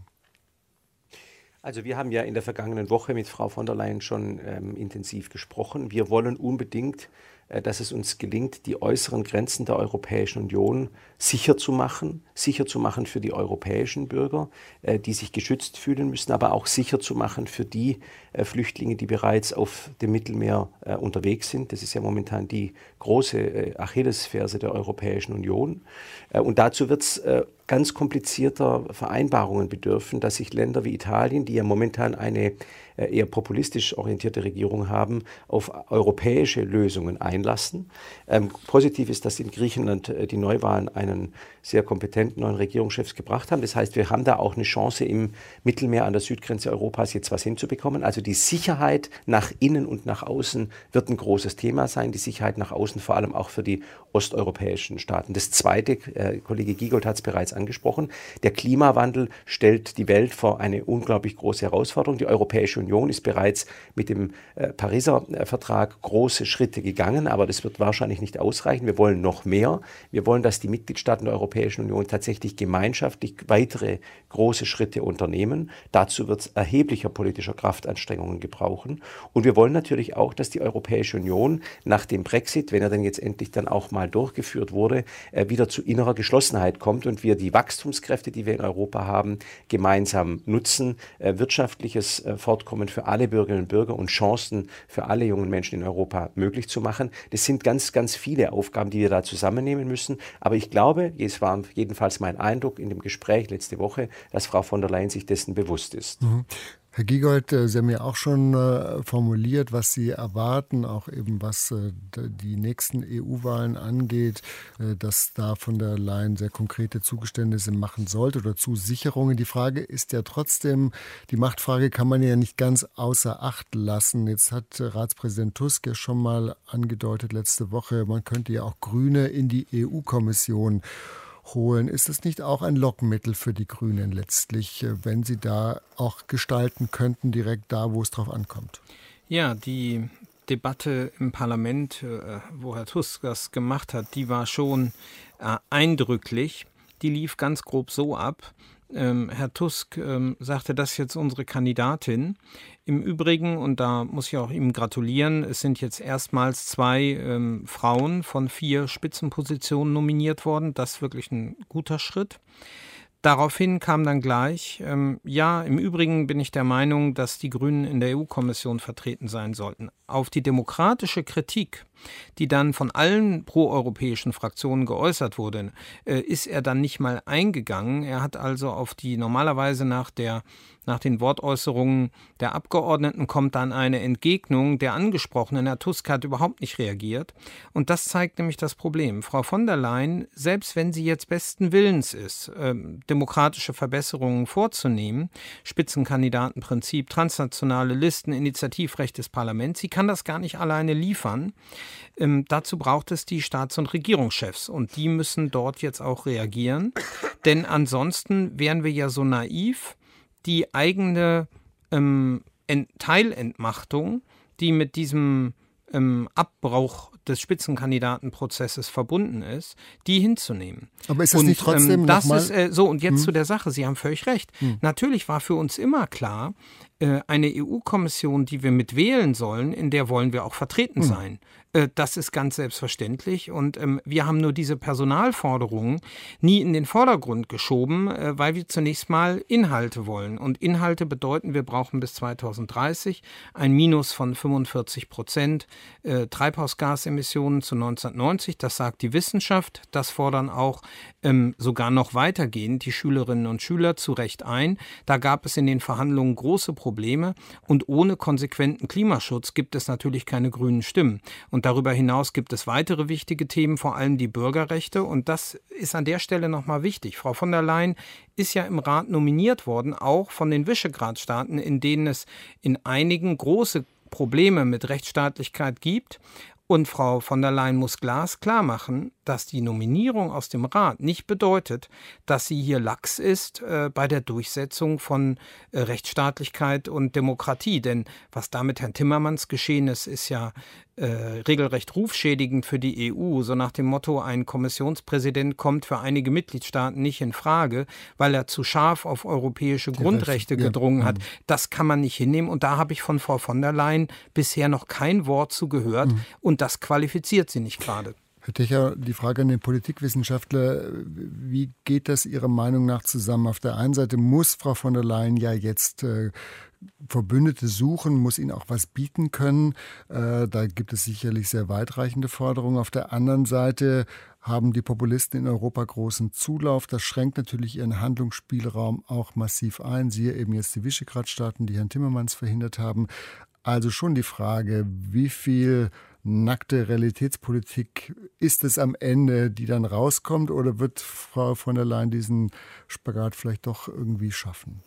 L: Also wir haben ja in der vergangenen Woche mit Frau von der Leyen schon ähm, intensiv gesprochen. Wir wollen unbedingt, äh, dass es uns gelingt, die äußeren Grenzen der Europäischen Union sicher zu machen, sicher zu machen für die europäischen Bürger, äh, die sich geschützt fühlen müssen, aber auch sicher zu machen für die äh, Flüchtlinge, die bereits auf dem Mittelmeer äh, unterwegs sind. Das ist ja momentan die große äh, Achillesferse der Europäischen Union. Äh, und dazu wird es äh, ganz komplizierter Vereinbarungen bedürfen, dass sich Länder wie Italien, die ja momentan eine eher populistisch orientierte Regierung haben, auf europäische Lösungen einlassen. Ähm, positiv ist, dass in Griechenland äh, die Neuwahlen einen sehr kompetenten neuen Regierungschef gebracht haben. Das heißt, wir haben da auch eine Chance, im Mittelmeer an der Südgrenze Europas jetzt was hinzubekommen. Also die Sicherheit nach innen und nach außen wird ein großes Thema sein. Die Sicherheit nach außen vor allem auch für die osteuropäischen Staaten. Das Zweite, äh, Kollege Giegold hat es bereits angesprochen, der Klimawandel stellt die Welt vor eine unglaublich große Herausforderung. Die Europäische Union ist bereits mit dem äh, Pariser äh, Vertrag große Schritte gegangen, aber das wird wahrscheinlich nicht ausreichen. Wir wollen noch mehr. Wir wollen, dass die Mitgliedstaaten der Europäischen Union tatsächlich gemeinschaftlich weitere große Schritte unternehmen. Dazu wird es erheblicher politischer Kraftanstrengungen gebrauchen. Und wir wollen natürlich auch, dass die Europäische Union nach dem Brexit, wenn er denn jetzt endlich dann auch mal durchgeführt wurde, äh, wieder zu innerer Geschlossenheit kommt und wir die Wachstumskräfte, die wir in Europa haben, gemeinsam nutzen, äh, wirtschaftliches äh, Fortkommen für alle Bürgerinnen und Bürger und Chancen für alle jungen Menschen in Europa möglich zu machen. Das sind ganz, ganz viele Aufgaben, die wir da zusammennehmen müssen. Aber ich glaube, es war jedenfalls mein Eindruck in dem Gespräch letzte Woche, dass Frau von der Leyen sich dessen bewusst ist.
B: Mhm. Herr Giegold, Sie haben ja auch schon äh, formuliert, was Sie erwarten, auch eben was äh, die nächsten E U-Wahlen angeht, äh, dass da von der Leyen sehr konkrete Zugeständnisse machen sollte oder Zusicherungen. Die Frage ist ja trotzdem, die Machtfrage kann man ja nicht ganz außer Acht lassen. Jetzt hat Ratspräsident Tusk ja schon mal angedeutet letzte Woche, man könnte ja auch Grüne in die E U-Kommission holen. Ist es nicht auch ein Lockmittel für die Grünen letztlich, wenn sie da auch gestalten könnten, direkt da, wo es drauf ankommt?
C: Ja, die Debatte im Parlament, wo Herr Tusk das gemacht hat, die war schon äh, eindrücklich. Die lief ganz grob so ab. Ähm, Herr Tusk ähm, sagte, das ist jetzt unsere Kandidatin. Im Übrigen, und da muss ich auch ihm gratulieren, es sind jetzt erstmals zwei ähm, Frauen von vier Spitzenpositionen nominiert worden. Das ist wirklich ein guter Schritt. Daraufhin kam dann gleich, ähm, ja, im Übrigen bin ich der Meinung, dass die Grünen in der E U-Kommission vertreten sein sollten. Auf die demokratische Kritik, die dann von allen proeuropäischen Fraktionen geäußert wurde, äh, ist er dann nicht mal eingegangen. Er hat also auf die normalerweise nach der Nach den Wortäußerungen der Abgeordneten kommt dann eine Entgegnung der Angesprochenen. Herr Tusk hat überhaupt nicht reagiert. Und das zeigt nämlich das Problem. Frau von der Leyen, selbst wenn sie jetzt besten Willens ist, ähm, demokratische Verbesserungen vorzunehmen, Spitzenkandidatenprinzip, transnationale Listen, Initiativrecht des Parlaments, sie kann das gar nicht alleine liefern. Ähm, dazu braucht es die Staats- und Regierungschefs. Und die müssen dort jetzt auch reagieren. Denn ansonsten wären wir ja so naiv, die eigene ähm, Ent- Teilentmachtung, die mit diesem ähm, Abbruch des Spitzenkandidatenprozesses verbunden ist, die hinzunehmen.
B: Aber ist das
C: und,
B: nicht trotzdem
C: ähm, das
B: noch mal
C: ist äh, so, und jetzt
B: hm.
C: zu der Sache, Sie haben völlig recht. Hm. Natürlich war für uns immer klar, äh, eine E U-Kommission, die wir mitwählen sollen, in der wollen wir auch vertreten hm. sein. Äh, das ist ganz selbstverständlich und ähm, wir haben nur diese Personalforderungen nie in den Vordergrund geschoben, äh, weil wir zunächst mal Inhalte wollen. Und Inhalte bedeuten, wir brauchen bis zweitausenddreißig ein Minus von fünfundvierzig Prozent äh, Treibhausgasemissionen zu neunzehnhundertneunzig. Das sagt die Wissenschaft. Das fordern auch ähm, sogar noch weitergehend die Schülerinnen und Schüler zu Recht ein. Da gab es in den Verhandlungen große Probleme und ohne konsequenten Klimaschutz gibt es natürlich keine grünen Stimmen. Und darüber hinaus gibt es weitere wichtige Themen, vor allem die Bürgerrechte. Und das ist an der Stelle nochmal wichtig. Frau von der Leyen ist ja im Rat nominiert worden, auch von den Visegrad-Staaten, in denen es in einigen große Probleme mit Rechtsstaatlichkeit gibt. Und Frau von der Leyen muss glasklar machen, dass die Nominierung aus dem Rat nicht bedeutet, dass sie hier lax ist äh, bei der Durchsetzung von äh, Rechtsstaatlichkeit und Demokratie. Denn was da mit Herrn Timmermans geschehen ist, ist ja äh, regelrecht rufschädigend für die E U. So nach dem Motto, ein Kommissionspräsident kommt für einige Mitgliedstaaten nicht in Frage, weil er zu scharf auf europäische die Grundrechte Rechte, gedrungen ja. hat. Das kann man nicht hinnehmen. Und da habe ich von Frau von der Leyen bisher noch kein Wort zu gehört. Mhm. Und das qualifiziert sie nicht gerade.
B: Herr Techer, die Frage an den Politikwissenschaftler, wie geht das Ihrer Meinung nach zusammen? Auf der einen Seite muss Frau von der Leyen ja jetzt äh, Verbündete suchen, muss ihnen auch was bieten können. Äh, da gibt es sicherlich sehr weitreichende Forderungen. Auf der anderen Seite haben die Populisten in Europa großen Zulauf. Das schränkt natürlich ihren Handlungsspielraum auch massiv ein. Siehe eben jetzt die Visegrad-Staaten, die Herrn Timmermans verhindert haben. Also schon die Frage, wie viel nackte Realitätspolitik ist es am Ende, die dann rauskommt, oder wird Frau von der Leyen diesen Spagat vielleicht doch irgendwie schaffen?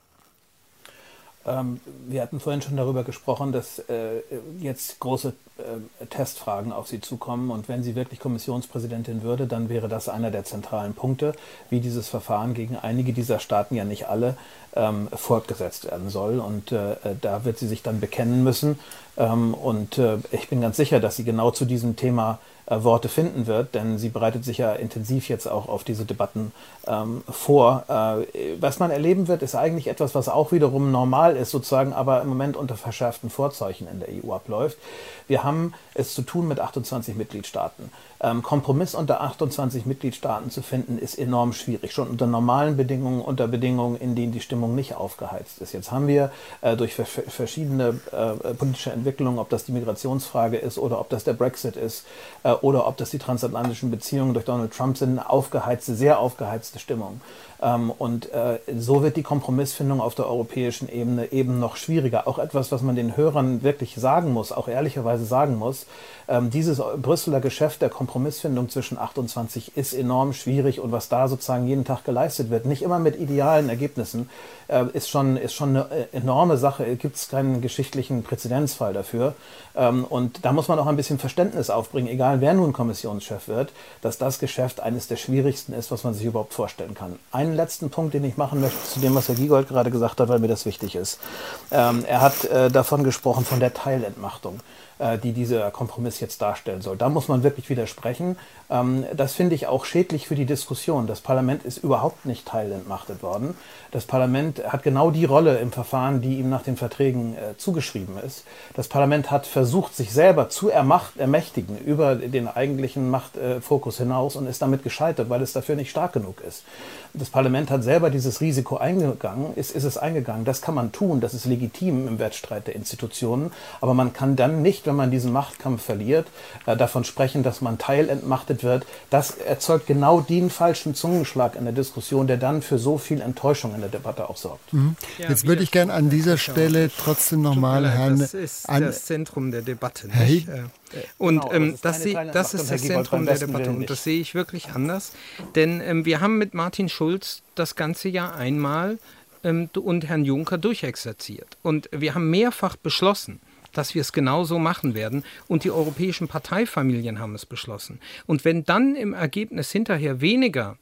M: Ähm, wir hatten vorhin schon darüber gesprochen, dass äh, jetzt große äh, Testfragen auf sie zukommen, und wenn sie wirklich Kommissionspräsidentin würde, dann wäre das einer der zentralen Punkte, wie dieses Verfahren gegen einige dieser Staaten, ja nicht alle, ähm, fortgesetzt werden soll, und äh, da wird sie sich dann bekennen müssen, ähm, und äh, ich bin ganz sicher, dass sie genau zu diesem Thema äh, Worte finden wird, denn sie bereitet sich ja intensiv jetzt auch auf diese Debatten ähm, vor. Äh, was man erleben wird, ist eigentlich etwas, was auch wiederum normal ist, sozusagen, aber im Moment unter verschärften Vorzeichen in der E U abläuft. Wir haben es zu tun mit achtundzwanzig Mitgliedstaaten. Ähm, Kompromiss unter achtundzwanzig Mitgliedstaaten zu finden, ist enorm schwierig. Schon unter normalen Bedingungen, unter Bedingungen, in denen die Stimmung nicht aufgeheizt ist. Jetzt haben wir äh, durch vers verschiedene äh, politische Entwicklungen, ob das die Migrationsfrage ist oder ob das der Brexit ist äh, oder ob das die transatlantischen Beziehungen durch Donald Trump sind, eine aufgeheizte, sehr aufgeheizte Stimmung. Ähm, und äh, so wird die Kompromissfindung auf der europäischen Ebene eben noch schwieriger. Auch etwas, was man den Hörern wirklich sagen muss, auch ehrlicherweise sagen muss. Ähm, dieses Brüsseler Geschäft der Kompromissfindung zwischen achtundzwanzig ist enorm schwierig, und was da sozusagen jeden Tag geleistet wird, nicht immer mit idealen Ergebnissen, äh, ist schon, ist schon eine enorme Sache. Gibt es keinen geschichtlichen Präzedenzfall dafür. Ähm, und da muss man auch ein bisschen Verständnis aufbringen, egal wer nun Kommissionschef wird, dass das Geschäft eines der schwierigsten ist, was man sich überhaupt vorstellen kann. Einen letzten Punkt, den ich machen möchte, zu dem, was Herr Giegold gerade gesagt hat, weil mir das wichtig ist. Ähm, er hat äh, davon gesprochen, von der Teilentmachtung, äh, die dieser Kompromiss jetzt darstellen soll. Da muss man wirklich widersprechen. Ähm, das finde ich auch schädlich für die Diskussion. Das Parlament ist überhaupt nicht teilentmachtet worden. Das Parlament hat genau die Rolle im Verfahren, die ihm nach den Verträgen äh, zugeschrieben ist. Das Parlament hat versucht, sich selber zu ermacht, ermächtigen über den eigentlichen Machtfokus äh, hinaus, und ist damit gescheitert, weil es dafür nicht stark genug ist. Das Parlament hat selber dieses Risiko eingegangen, ist, ist es eingegangen. Das kann man tun, das ist legitim im Wettstreit der Institutionen, aber man kann dann nicht, wenn man diesen Machtkampf verliert, äh, davon sprechen, dass man teilentmachtet wird. Das erzeugt genau den falschen Zungenschlag in der Diskussion, der dann für so viel Enttäuschung in der Debatte auch sorgt.
B: Mhm. Ja, Jetzt würde ich gerne an dieser Stelle trotzdem nochmal Herrn...
C: Das ist an, das Zentrum der Debatte. Nicht? Hey. Und genau, ähm, das, das, das ist das Zentrum der Debatte, und das sehe ich wirklich anders. Denn ähm, wir haben mit Martin Schulz das ganze Jahr einmal ähm, und Herrn Juncker durchexerziert. Und wir haben mehrfach beschlossen, dass wir es genauso machen werden, und die europäischen Parteifamilien haben es beschlossen. Und wenn dann im Ergebnis hinterher weniger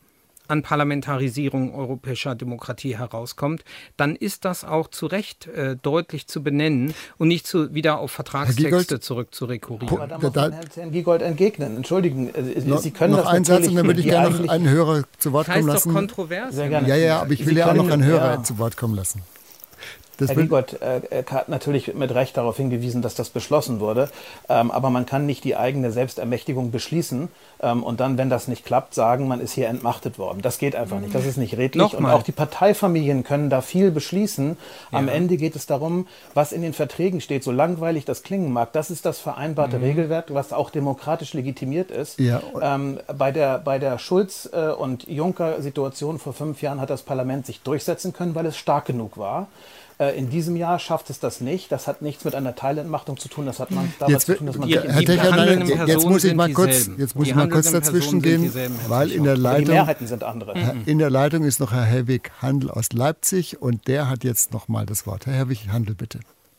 C: an Parlamentarisierung europäischer Demokratie herauskommt, dann ist das auch zu Recht äh, deutlich zu benennen und nicht zu, wieder auf Vertragstexte zurück zu rekurrieren.
M: Aber da muss man Herrn Giegold entgegnen. Entschuldigen, äh,
B: noch,
M: Sie können
B: noch
M: das
B: einen Satz und dann würde ich gerne noch einen Hörer zu Wort kommen lassen.
C: Das heißt doch kontrovers.
M: Sehr gerne.
B: Ja, ja, aber ich will
M: Sie
B: ja auch
M: können,
B: noch einen Hörer
M: ja.
B: zu Wort kommen lassen. Das
M: Herr Giegold äh, hat natürlich mit Recht darauf hingewiesen, dass das beschlossen wurde. Ähm, aber man kann nicht die eigene Selbstermächtigung beschließen ähm, und dann, wenn das nicht klappt, sagen, man ist hier entmachtet worden. Das geht einfach nicht. Das ist nicht redlich.
C: Nochmal.
M: Und auch die Parteifamilien können da viel beschließen. Am
C: Ja.
M: Ende geht es darum, was in den Verträgen steht, so langweilig das klingen mag. Das ist das vereinbarte
C: Mhm.
M: Regelwerk, was auch demokratisch legitimiert ist.
B: Ja.
M: Ähm, bei der, bei der Schulz- äh, und Juncker-Situation vor fünf Jahren hat das Parlament sich durchsetzen können, weil es stark genug war. In diesem Jahr schafft es das nicht. Das hat nichts mit einer Teilentmachtung zu tun. Das hat man damit
B: Jetzt,
M: zu tun, dass man
B: die,
M: sich
B: Herr Techer, nein, jetzt muss ich mal kurz,
C: dieselben.
B: jetzt muss
C: Die
B: ich mal kurz
C: handelnden
B: dazwischen
C: Personen sind
B: gehen,
C: dieselben, Herr
B: weil in der
M: Aber die
B: Leitung,
M: Mehrheiten sind andere.
B: Herr- in der Leitung ist noch Herr Herwig Handel aus Leipzig und der hat jetzt noch mal das Wort. Herr Herwig Handel, bitte.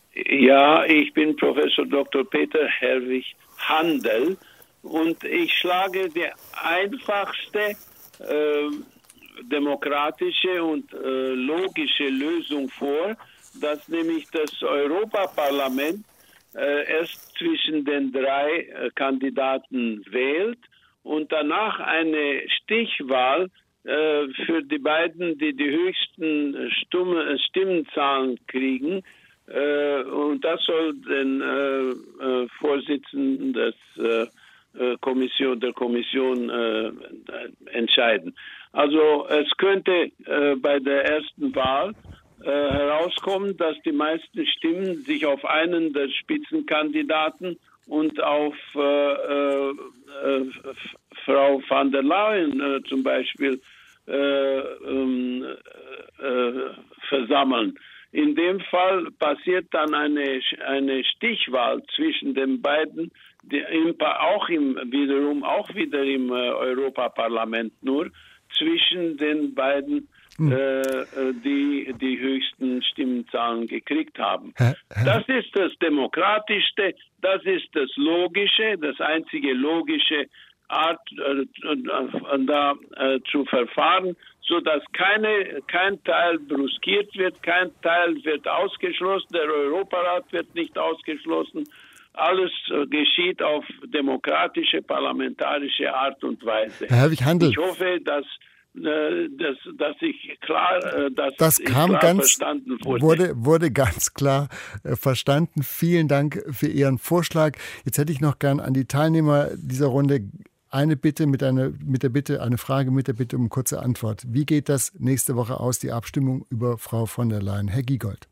R: Ja, ich bin Professor Doktor Peter Herwig Handel und ich schlage die einfachste äh, demokratische und äh, logische Lösung vor, dass nämlich das Europaparlament äh, erst zwischen den drei äh, Kandidaten wählt und danach eine Stichwahl äh, für die beiden, die die höchsten Stumme, Stimmenzahlen kriegen. Äh, und das soll den äh, äh, Vorsitzenden des äh, Kommission, der Kommission äh, entscheiden. Also es könnte äh, bei der ersten Wahl äh, herauskommen, dass die meisten Stimmen sich auf einen der Spitzenkandidaten und auf äh, äh, äh, Frau van der Leyen äh, zum Beispiel äh, ähm, äh, versammeln. In dem Fall passiert dann eine, eine Stichwahl zwischen den beiden, die im, auch im, wiederum auch wieder im äh, Europaparlament nur, zwischen den beiden, hm. äh, die die höchsten Stimmenzahlen gekriegt haben. Hä? Hä? Das ist das Demokratischste, das ist das Logische, das einzige logische Art, äh, äh, da äh, zu verfahren, so dass keine, kein Teil bruskiert wird, kein Teil wird ausgeschlossen, der Europarat wird nicht ausgeschlossen. Alles äh, geschieht auf demokratische, parlamentarische Art und Weise.
B: Herr Herwig Handel.
R: Ich hoffe, dass, äh, dass, dass ich klar, äh, dass
B: das
R: ich
B: kam
R: klar
B: ganz,
R: verstanden wurde.
B: wurde. Wurde ganz klar äh, verstanden. Vielen Dank für Ihren Vorschlag. Jetzt hätte ich noch gern an die Teilnehmer dieser Runde eine Bitte mit, einer, mit der Bitte, eine Frage mit der Bitte um kurze Antwort. Wie geht das nächste Woche aus, die Abstimmung über Frau von der Leyen? Herr Giegold.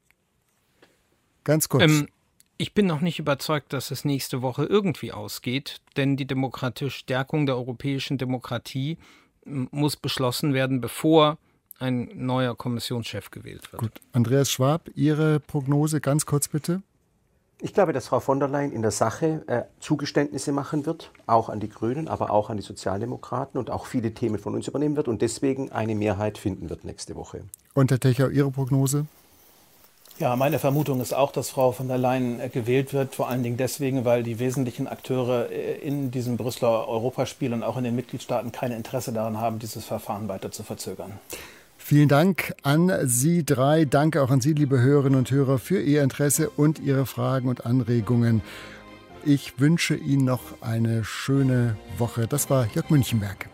B: Ganz kurz.
C: Ähm, ich bin noch nicht überzeugt, dass es nächste Woche irgendwie ausgeht, denn die demokratische Stärkung der europäischen Demokratie muss beschlossen werden, bevor ein neuer Kommissionschef gewählt wird.
B: Gut. Andreas Schwab, Ihre Prognose ganz kurz bitte.
L: Ich glaube, dass Frau von der Leyen in der Sache äh, Zugeständnisse machen wird, auch an die Grünen, aber auch an die Sozialdemokraten und auch viele Themen von uns übernehmen wird und deswegen eine Mehrheit finden wird nächste Woche.
B: Und Herr Techer, Ihre Prognose?
M: Ja, meine Vermutung ist auch, dass Frau von der Leyen äh, gewählt wird, vor allen Dingen deswegen, weil die wesentlichen Akteure äh, in diesem Brüsseler Europaspiel und auch in den Mitgliedstaaten kein Interesse daran haben, dieses Verfahren weiter zu verzögern.
B: Vielen Dank an Sie drei. Danke auch an Sie, liebe Hörerinnen und Hörer, für Ihr Interesse und Ihre Fragen und Anregungen. Ich wünsche Ihnen noch eine schöne Woche. Das war Jörg Münchenberg.